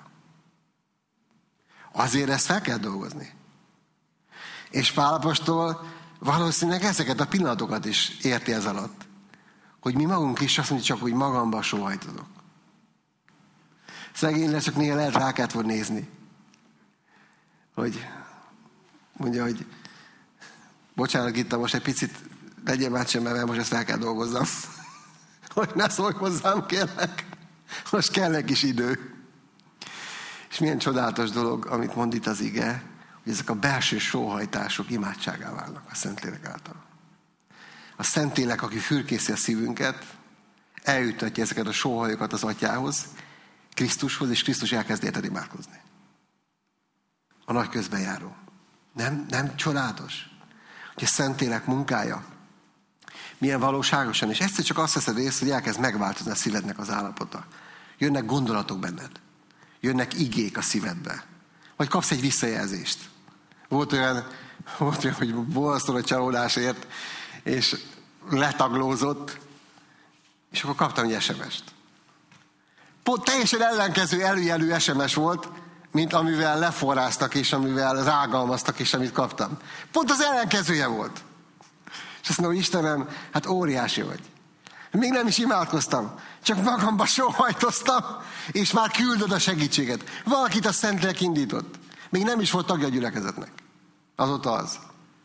Azért ezt fel kell dolgozni. És Pál apostol valószínűleg ezeket a pillanatokat is érti ez alatt. Hogy mi magunk is azt mondjuk csak, hogy magamba sóhajtozok. Szegény lesz, csak néha lehet rá kellett volna nézni. Hogy mondja, hogy bocsánat, Gitta, most egy picit legyél már sem, mert most ezt fel kell dolgozzam. Hogy ne szólj hozzám, kérlek. Most kell egy kis idő. És milyen csodálatos dolog, amit mond itt az ige, hogy ezek a belső sóhajtások imádságá válnak a Szentlélek által. A Szentlélek, aki fürkészi a szívünket, eljutatja ezeket a sóhajokat az Atyához, Krisztushoz, és Krisztus elkezd érted imádkozni. A nagy közbenjáró. Nem csodálatos? Hogy a Szentlélek munkája milyen valóságosan, és egyszer csak azt veszed észre, hogy elkezd megváltozni a szívednek az állapota. Jönnek gondolatok benned. Jönnek igék a szívedbe. Vagy kapsz egy visszajelzést. Volt olyan, hogy borzasztó a csalódásért, és letaglózott, és akkor kaptam egy SMS-t. Pont teljesen ellenkező előjelű SMS volt, mint amivel leforráztak, és amivel rágalmaztak, és amit kaptam. Pont az ellenkezője volt. És azt mondom, Istenem, hát óriási vagy. Még nem is imádkoztam, csak magamba sóhajtoztam, és már küldöd a segítséget. Valakit a Szentlélek indított. Még nem is volt tagja a gyülekezetnek. Azóta az.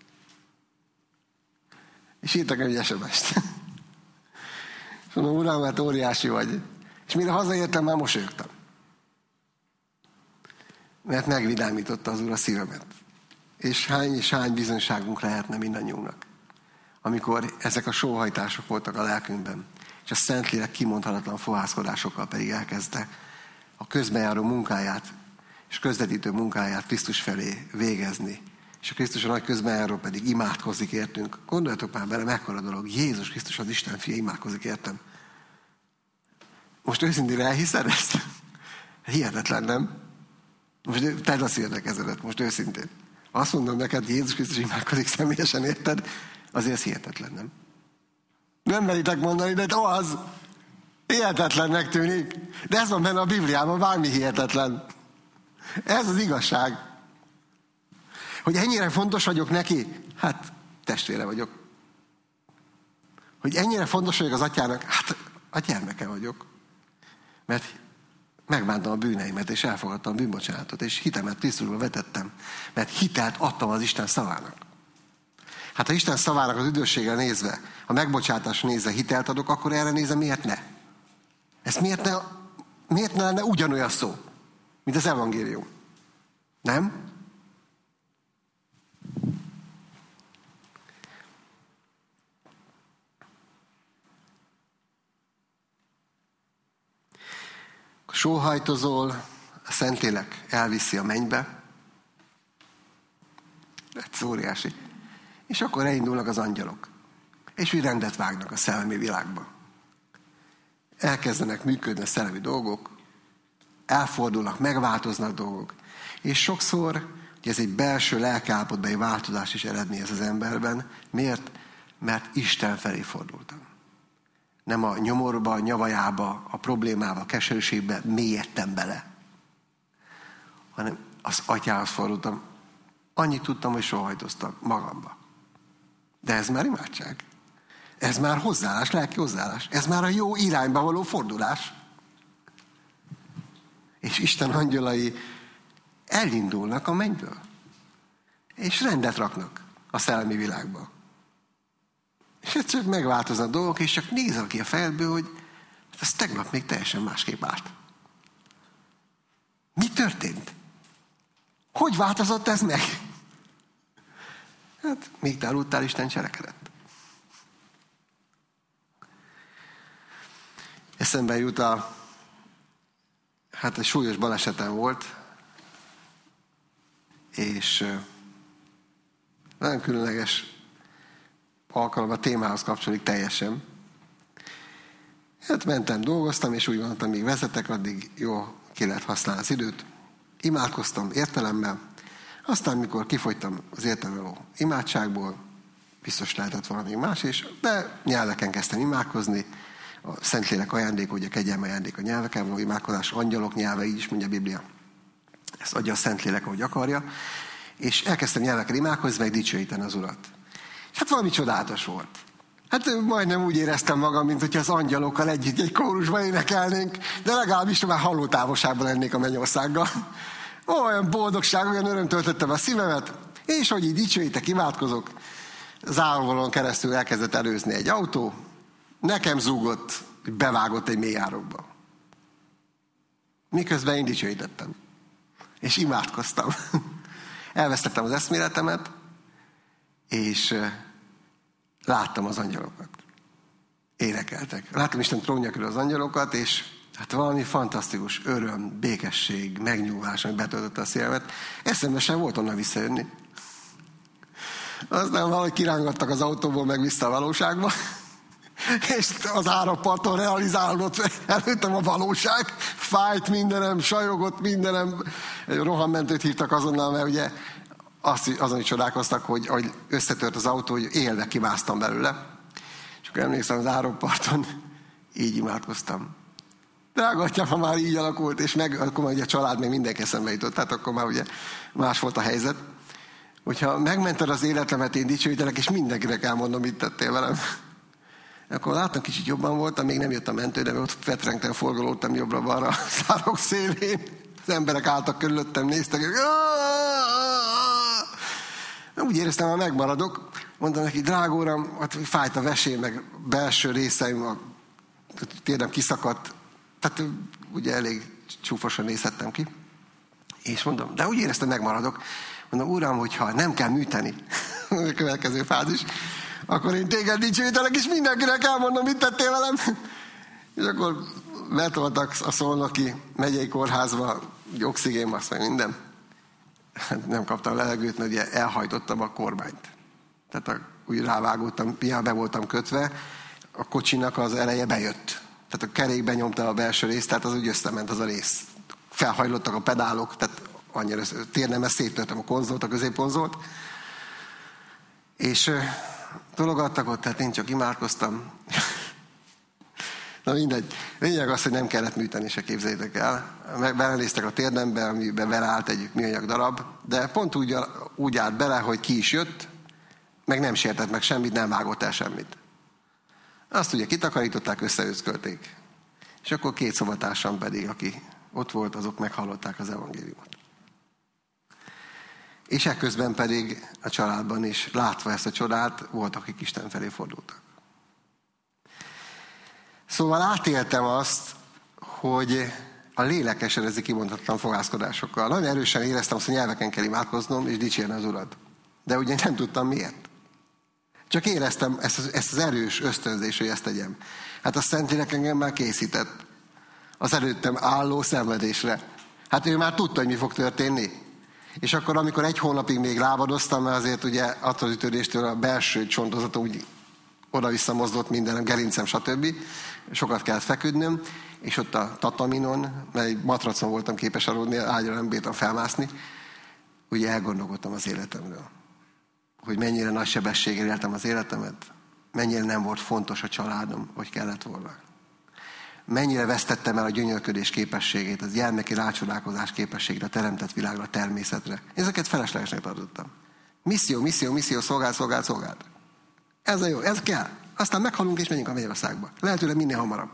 És írtak egy SMS-t. És mondom, Uram, hát óriási vagy. És mire hazaértem, már mosolyogtam. Mert megvidámította az Úr a szívemet. És hány bizonyságunk lehetne mindannyiunknak, amikor ezek a sóhajtások voltak a lelkünkben, és a Szentlélek kimondhatatlan fohászkodásokkal pedig elkezdte a közbenjáró munkáját, és közvetítő munkáját Krisztus felé végezni. És a Krisztus a nagy közbenjáró pedig imádkozik értünk. Gondoljatok már bele, mekkora dolog. Jézus Krisztus, az Isten fia, imádkozik értem. Most őszintén elhiszed ezt? Hihetetlen, nem? Most tedd a szíved a kezedet, most őszintén. Azt mondom neked, Jézus Krisztus imádkozik személyesen, érted? Azért ez hihetetlen, nem? Nem meritek mondani, de az hihetetlennek tűnik. De ez van benne a Bibliában, bármi hihetetlen. Ez az igazság. Hogy ennyire fontos vagyok neki? Hát testvére vagyok. Hogy ennyire fontos vagyok az Atyának? Hát a gyermeke vagyok. Mert megbántam a bűneimet, és elfogadtam a bűnbocsánatot, és hitemet Krisztusba vetettem, mert hitelt adtam az Isten szavának. Hát ha Isten szavának az üdvösségre nézve, a megbocsátásra nézve hitelt adok, akkor erre nézve miért ne? Ez miért ne lenne ugyanolyan szó, mint az evangélium? Nem? Sóhajtozol, a Szentlélek elviszi a mennybe. Ez óriási. És akkor elindulnak az angyalok. És úgy rendet vágnak a szellemi világba. Elkezdenek működni a szellemi dolgok, elfordulnak, megváltoznak dolgok. És sokszor, hogy ez egy belső lelkiállapotbeli változás is eredményez az emberben. Miért? Mert Isten felé fordultam. Nem a nyomorba, a nyavajába, a problémába, a keserűségbe mélyedtem bele, hanem az atyához fordultam. Annyit tudtam, hogy sóhajtoztam magamba. De ez már imádság. Ez már hozzáállás, lelki hozzáállás. Ez már a jó irányba való fordulás. És Isten angyalai elindulnak a mennyből. És rendet raknak a szellemi világba. És egyszer megváltoznak dolgok, és csak nézel ki a fejedből, hogy ez tegnap még teljesen másképp állt. Mi történt? Hogy változott ez meg? Hát, még te aludtál, Isten cselekedett. Eszembe jut egy súlyos balesetem volt, és nagyon különleges alkalom, a témához kapcsolódik teljesen. Hát mentem, dolgoztam, és úgy gondoltam, míg vezetek, addig jó ki lehet használni az időt. Imádkoztam értelemmel, aztán mikor kifogytam az értelemről imádságból, biztos lehetett valami más is, de nyelveken kezdtem imádkozni. A Szentlélek ajándék, ugye kegyelme ajándék a nyelveken való imádkozás, angyalok nyelve, így is mondja a Biblia. Ezt adja a Szentlélek, ahogy akarja. És elkezdtem nyelveken imádkozni, meg dicsőíteni az Urat. És hát valami csodálatos volt. Hát majdnem úgy éreztem magam, mint hogyha az angyalokkal együtt egy kórusban énekelnénk, de legalábbis már hallótávolságban lennék a mennyországgal. Olyan boldogság, olyan öröm töltöttem a szívemet, és hogy így dicsőítek, imádkozok, záróvonalon keresztül elkezdett előzni egy autó, nekem zúgott, bevágott egy mély árokba. Miközben én dicsőítettem. És imádkoztam. Elvesztettem az eszméletemet, és láttam az angyalokat. Énekeltek. Láttam Isten trónja körül az angyalokat, és hát valami fantasztikus öröm, békesség, megnyugvás, ami betöltötte a szívemet. Eszembe sem volt onnan visszajönni. Aztán valahogy kirángattak az autóból meg vissza a valóságba, és az árapparton realizálódott előttem a valóság. Fájt mindenem, sajogott mindenem. Rohammentőt hívtak azonnal, mert ugye azon is csodálkoztak, hogy összetört az autó, hogy élve kimásztam belőle. És akkor emlékszem, az árapparton így imádkoztam. Drága atyám, ha már így alakult, és akkor már ugye a család még mindenki eszembe jutott, tehát akkor már ugye más volt a helyzet. Hogyha megmented az életemet, én dicsőítelek, és mindenkinek elmondom, mit tettél velem. Akkor láttam, kicsit jobban voltam, még nem jött a mentő, de ott fetrengten forgolódtam jobbra-balra a szárok szélén. Az emberek álltak körülöttem, néztek, úgy éreztem, hogy megmaradok. Mondtam neki, drága uram, hát fájt a vesém, meg belső részeim, a térdem kiszakadt. Tehát ugye elég csúfosan nézhettem ki. És mondom, de úgy éreztem, megmaradok. Mondom, uram, hogyha nem kell műteni, a következő fázis, akkor én téged dicsőítelek, és mindenkinek elmondom, mit tettél velem. És akkor betoltak a Szolnoki megyei kórházba, oxigénmasz, meg minden. Nem kaptam levegőt, mert ugye elhajtottam a kormányt. Tehát úgy rávágódtam, be voltam kötve, a kocsinak az eleje bejött. Tehát a kerékben nyomta a belső részt, tehát az úgy összement az a rész. Felhajlottak a pedálok, tehát annyira térnembe széttörtem a konzolt, a középkonzolt. És tologattak ott, tehát én csak imádkoztam. Na mindegy. Lényeg az, hogy nem kellett műteni, se képzeljétek el. Belenéztek a térdembe, amiben beleállt egy műanyag darab, de pont úgy állt bele, hogy ki is jött, meg nem sértett meg semmit, nem vágott el semmit. Azt ugye kitakarították, összeőszkölték. És akkor két szobatársam pedig, aki ott volt, azok meghallották az evangéliumot. És ekközben pedig a családban is, látva ezt a csodát, voltak, akik Isten felé fordultak. Szóval átéltem azt, hogy a lélek eserezi kimondhatatlan fogászkodásokkal. Nagyon erősen éreztem azt, hogy nyelveken kell imádkoznom, és dicsérni az Urat. De ugye nem tudtam miért. Csak éreztem ezt az erős ösztönzést, hogy ezt tegyem. Hát a Szentlélek engem már készített az előttem álló szenvedésre. Hát ő már tudta, hogy mi fog történni. És akkor, amikor 1 hónapig még lábadoztam, mert azért ugye attól az ütődéstől a belső csontozatom úgy oda-vissza mozdult mindenem, gerincem, stb. Sokat kellett feküdnöm, és ott a tataminon, mert egy matracon voltam képes aludni, ágyra nem bírtam felmászni, ugye elgondolkodtam az életemről. Hogy mennyire nagy sebességgel éltem az életemet, mennyire nem volt fontos a családom, hogy kellett volna. Mennyire vesztettem el a gyönyörködés képességét, az gyermeki rácsodálkozás képességét, a teremtett világra, a természetre. Ezeket feleslegesnek tartottam. Misszió, szolgált. Ez a jó, ez kell. Aztán meghalunk és menjünk a Mennyországba. Lehetőleg minél hamarabb.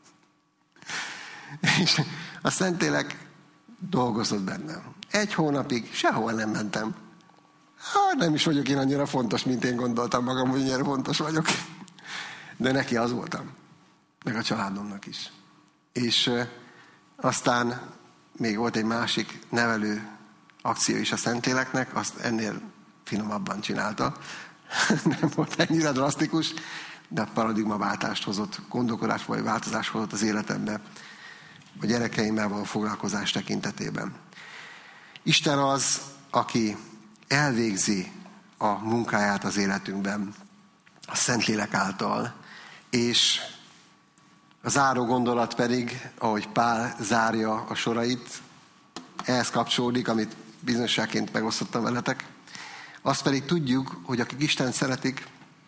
És a Szentlélek dolgozott bennem. 1 hónapig sehova nem mentem. Nem is vagyok én annyira fontos, mint én gondoltam magam, hogy ennyire fontos vagyok. De neki az voltam. Meg a családomnak is. És aztán még volt egy másik nevelő akció is a Szentléleknek, azt ennél finomabban csinálta. Nem volt ennyire drasztikus, de a paradigmaváltást hozott, gondolkodás vagy változást hozott az életembe, a gyerekeimmel való foglalkozás tekintetében. Isten az, aki elvégzi a munkáját az életünkben, a Szentlélek által, és a záró gondolat pedig, ahogy Pál zárja a sorait, ehhez kapcsolódik, amit bizonyosságként megosztottam veletek, azt pedig tudjuk, hogy akik Istent szeretik,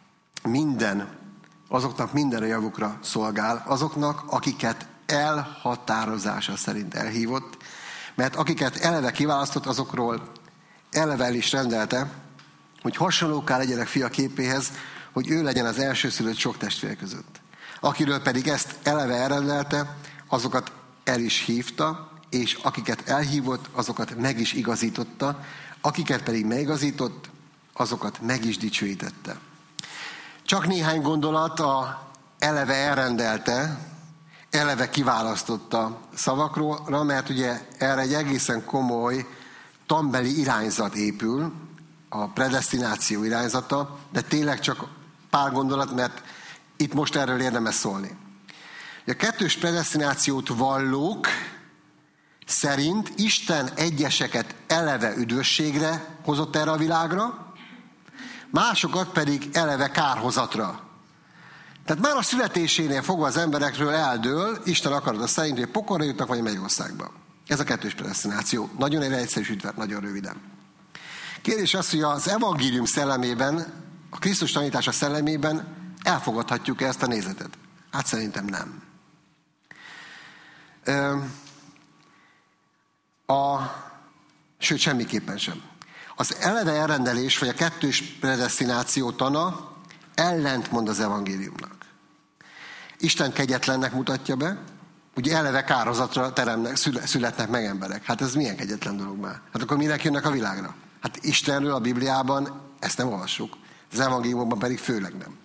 azoknak minden a javukra szolgál, azoknak, akiket elhatározása szerint elhívott, mert akiket eleve kiválasztott, azokról eleve el is rendelte, hogy hasonlókká legyenek fia képéhez, hogy ő legyen az elsőszülött sok testvér között. Akiről pedig ezt eleve elrendelte, azokat el is hívta, és akiket elhívott, azokat meg is igazította, akiket pedig megigazított, azokat meg is dicsőítette. Csak néhány gondolat a eleve elrendelte, eleve kiválasztotta szavakról, mert ugye erre egy egészen komoly tanbeli irányzat épül, a predesztináció irányzata, de tényleg csak pár gondolat, mert itt most erről érdemes szólni. A 2. predesztinációt vallók szerint Isten egyeseket eleve üdvösségre hozott erre a világra, másokat pedig eleve kárhozatra. Tehát már a születésénél fogva az emberekről eldől, Isten akarata szerint, hogy pokolra jutnak, vagy a mennyországba. Ez a 2. predesztináció. Nagyon egyszerűsítve, nagyon röviden. Kérdés az, hogy az evangélium szellemében, a Krisztus tanítása szellemében elfogadhatjuk ezt a nézetet? Hát szerintem nem. Sőt, semmiképpen sem. Az eleve elrendelés, vagy a 2. predesztináció tana ellentmond az evangéliumnak. Isten kegyetlennek mutatja be, ugye eleve kárhozatra születnek meg emberek. Hát ez milyen kegyetlen dolog már? Hát akkor minek jönnek a világra? Hát Istenről a Bibliában ezt nem olvassuk. Az evangéliumban pedig főleg nem.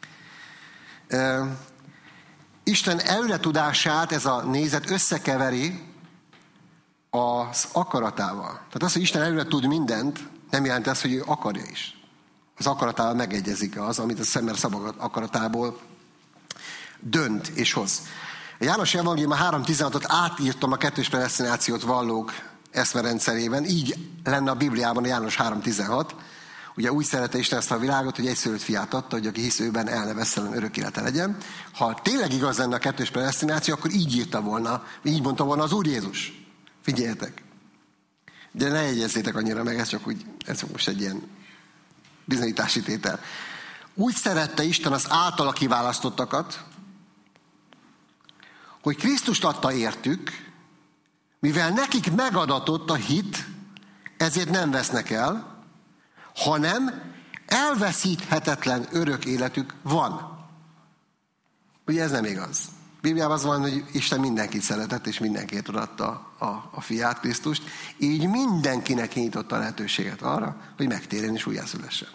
Isten előre tudását ez a nézet összekeveri az akaratával. Tehát az, hogy Isten előre tud mindent, nem jelenti azt, hogy ő akarja is. Az akaratával megegyezik az, amit a szemer szabad akaratából dönt és hoz. A János Evangélium 3.16-ot átírtam a 2. predesztinációt vallók eszmerendszerében, így lenne a Bibliában a János 3.16. Ugye úgy szerette Isten ezt a világot, hogy egyszülött fiát adta, hogy aki hisz őben el ne vesszelem, örök élete legyen. Ha tényleg igaz lenne a 2. predesztináció, akkor így írta volna, így mondta volna az Úr Jézus. Figyeljetek! De ne jegyezzétek annyira meg, ez csak most egy ilyen bizonyítási tétel. Úgy szerette Isten az általa kiválasztottakat, hogy Krisztust adta értük, mivel nekik megadatott a hit, ezért nem vesznek el, hanem elveszíthetetlen örök életük van. Ugye ez nem igaz. Bibliában az van, hogy Isten mindenkit szeretett, és mindenkit odaadta a fiát, Krisztust. Így mindenkinek nyitotta a lehetőséget arra, hogy megtérjen és újjászülessen.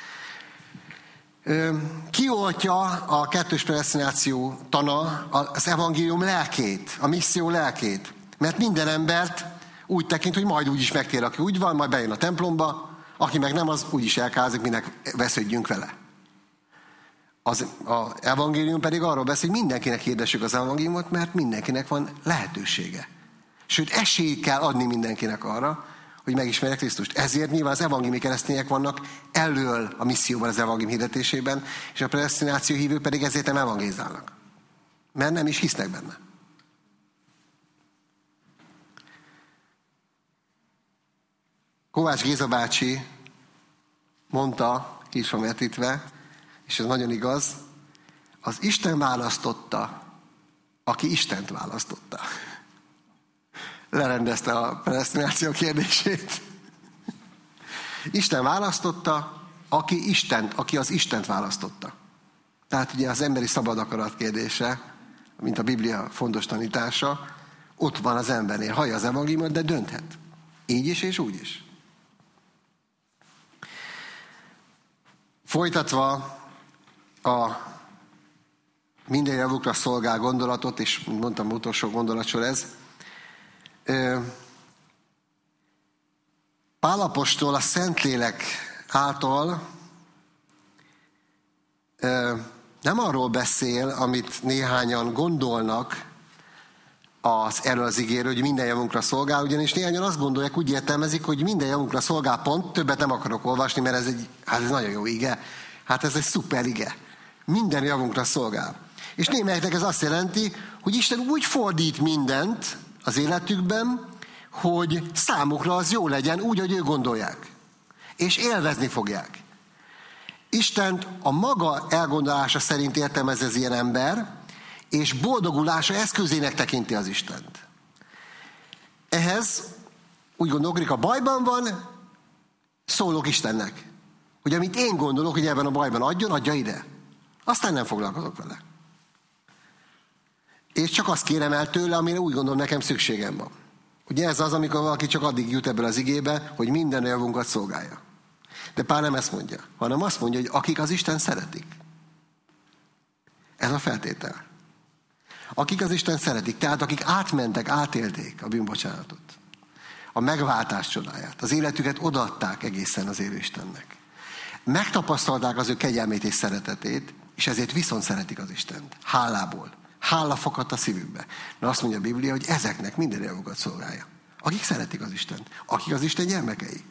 Kioltja a kettős predesztináció tana az evangélium lelkét, a misszió lelkét. Mert minden embert úgy tekint, hogy majd úgy is megtér, aki úgy van, majd bejön a templomba, aki meg nem, az úgy is elkázik, minek vesződjünk vele. Az evangélium pedig arról beszél, hogy mindenkinek hirdessük az evangéliumot, mert mindenkinek van lehetősége. Sőt, esélyt kell adni mindenkinek arra, hogy megismerje Krisztust. Ezért nyilván az evangéliumi keresztények vannak elől a misszióban, az evangélium hirdetésében, és a predesztináció hívők pedig ezért nem evangélizálnak. Mert nem is hisznek benne. Kovács Géza bácsi mondta, így van vetítve, és ez nagyon igaz, az Isten választotta, aki Istent választotta. Lerendezte a predesztináció kérdését. Isten választotta, aki az Istent választotta. Tehát ugye az emberi szabad akarat kérdése, mint a Biblia fontos tanítása, ott van az embernél. Hallja az evangéliumot, de dönthet. Így is és úgy is. Folytatva a minden javukra szolgál gondolatot, és mondtam, utolsó gondolatsor ez, Pál apostol a Szentlélek által nem arról beszél, amit néhányan gondolnak erről az igéről, hogy minden javunkra szolgál, ugyanis néhányan azt gondolják, úgy értelmezik, hogy minden javunkra szolgál, pont, többet nem akarok olvasni, mert ez nagyon jó ige, hát ez egy szuper ige. Minden javunkra szolgál. És némelyeknek ez azt jelenti, hogy Isten úgy fordít mindent az életükben, hogy számukra az jó legyen, úgy, hogy ők gondolják. És élvezni fogják. Istent a maga elgondolása szerint értelmez ez ilyen ember, és boldogulása eszközének tekinti az Istent. Ehhez úgy gondolok, hogy a bajban van, szólok Istennek. Hogy amit én gondolok, hogy ebben a bajban adja ide. Aztán nem foglalkozok vele. És csak azt kérem el tőle, amire úgy gondolom, nekem szükségem van. Ugye ez az, amikor valaki csak addig jut ebből az igébe, hogy minden javunkat szolgálja. De Pál nem ezt mondja, hanem azt mondja, hogy akik az Isten szeretik. Ez a feltétel. Akik az Isten szeretik, tehát akik átmentek, átélték a bűnbocsánatot, a megváltás csodáját, az életüket odaadták egészen az élő Istennek. Megtapasztalták az ő kegyelmét és szeretetét, és ezért viszont szeretik az Istent. Hálából. Hála fakadt a szívükbe. Na azt mondja a Biblia, hogy ezeknek minden javukat szolgálja. Akik szeretik az Istent. Akik az Isten gyermekei.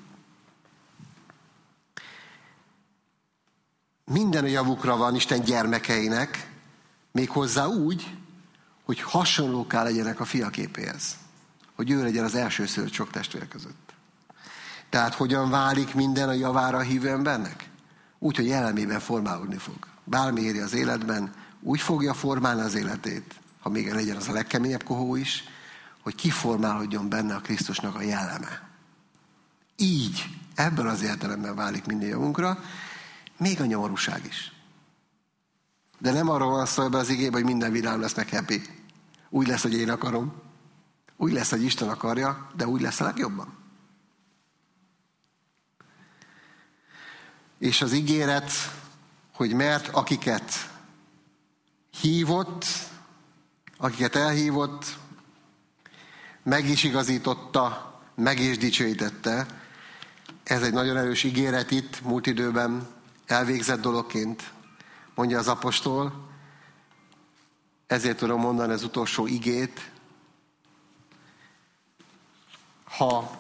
Minden javukra van Isten gyermekeinek, méghozzá úgy, hogy hasonlóká legyenek a fia képéhez. Hogy ő legyen az elsőszülött sok testvér között. Tehát hogyan válik minden a javára a hívő embernek? Úgy, hogy jellemében formálódni fog. Bármi éri az életben, úgy fogja formálni az életét, ha még legyen az a legkeményebb kohó is, hogy kiformálódjon benne a Krisztusnak a jelleme. Így, ebben az értelemben válik minden javunkra, még a nyomorúság is. De nem arról van szó ebben az igében, hogy minden vidám lesz meg happy. Úgy lesz, hogy én akarom. Úgy lesz, hogy Isten akarja, de úgy lesz a legjobban. És az ígéret, hogy mert akiket hívott, akiket elhívott, meg is igazította, meg is dicsőítette. Ez egy nagyon erős ígéret itt, múlt időben elvégzett dologként, mondja az apostol. Ezért tudom mondani az utolsó igét. Ha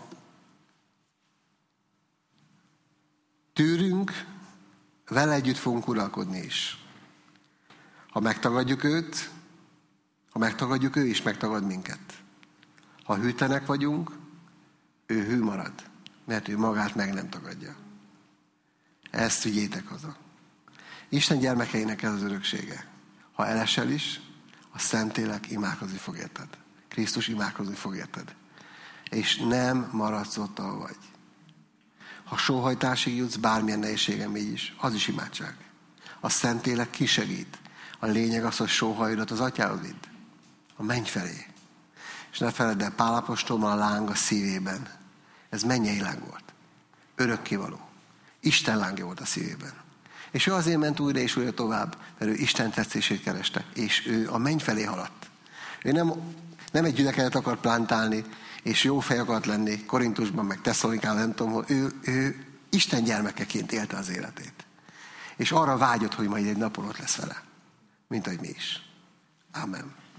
tűrünk, vele együtt fogunk uralkodni is. Ha megtagadjuk őt, ő is megtagad minket. Ha hűtlenek vagyunk, ő hű marad, mert ő magát meg nem tagadja. Ezt vigyétek haza. Isten gyermekeinek ez az öröksége. Ha elesel is, a Szentlélek imádkozni fog érted. Krisztus imádkozni fog érted. És nem maradsz ott, ahol vagy. Ha sóhajtásig jutsz, bármilyen nehézségem így is, az is imádság. A Szentlélek kisegít. A lényeg az, hogy sóhajdat az atyához vidd. A menny felé. És ne feledd el, Pál apostol a láng a szívében. Ez mennyei láng volt. Örökkévaló. Isten lángja volt a szívében. És ő azért ment újra és újra tovább, mert ő Isten tetszését kereste. És ő a menny felé haladt. Ő nem egy gyülekezetet akar plántálni, és jó fej akart lenni, Korintusban, meg Tesszalonikában, nem tudom, hogy ő Isten gyermekeként élte az életét. És arra vágyott, hogy majd egy napon ott lesz vele. Mint ahogy mi is. Amen.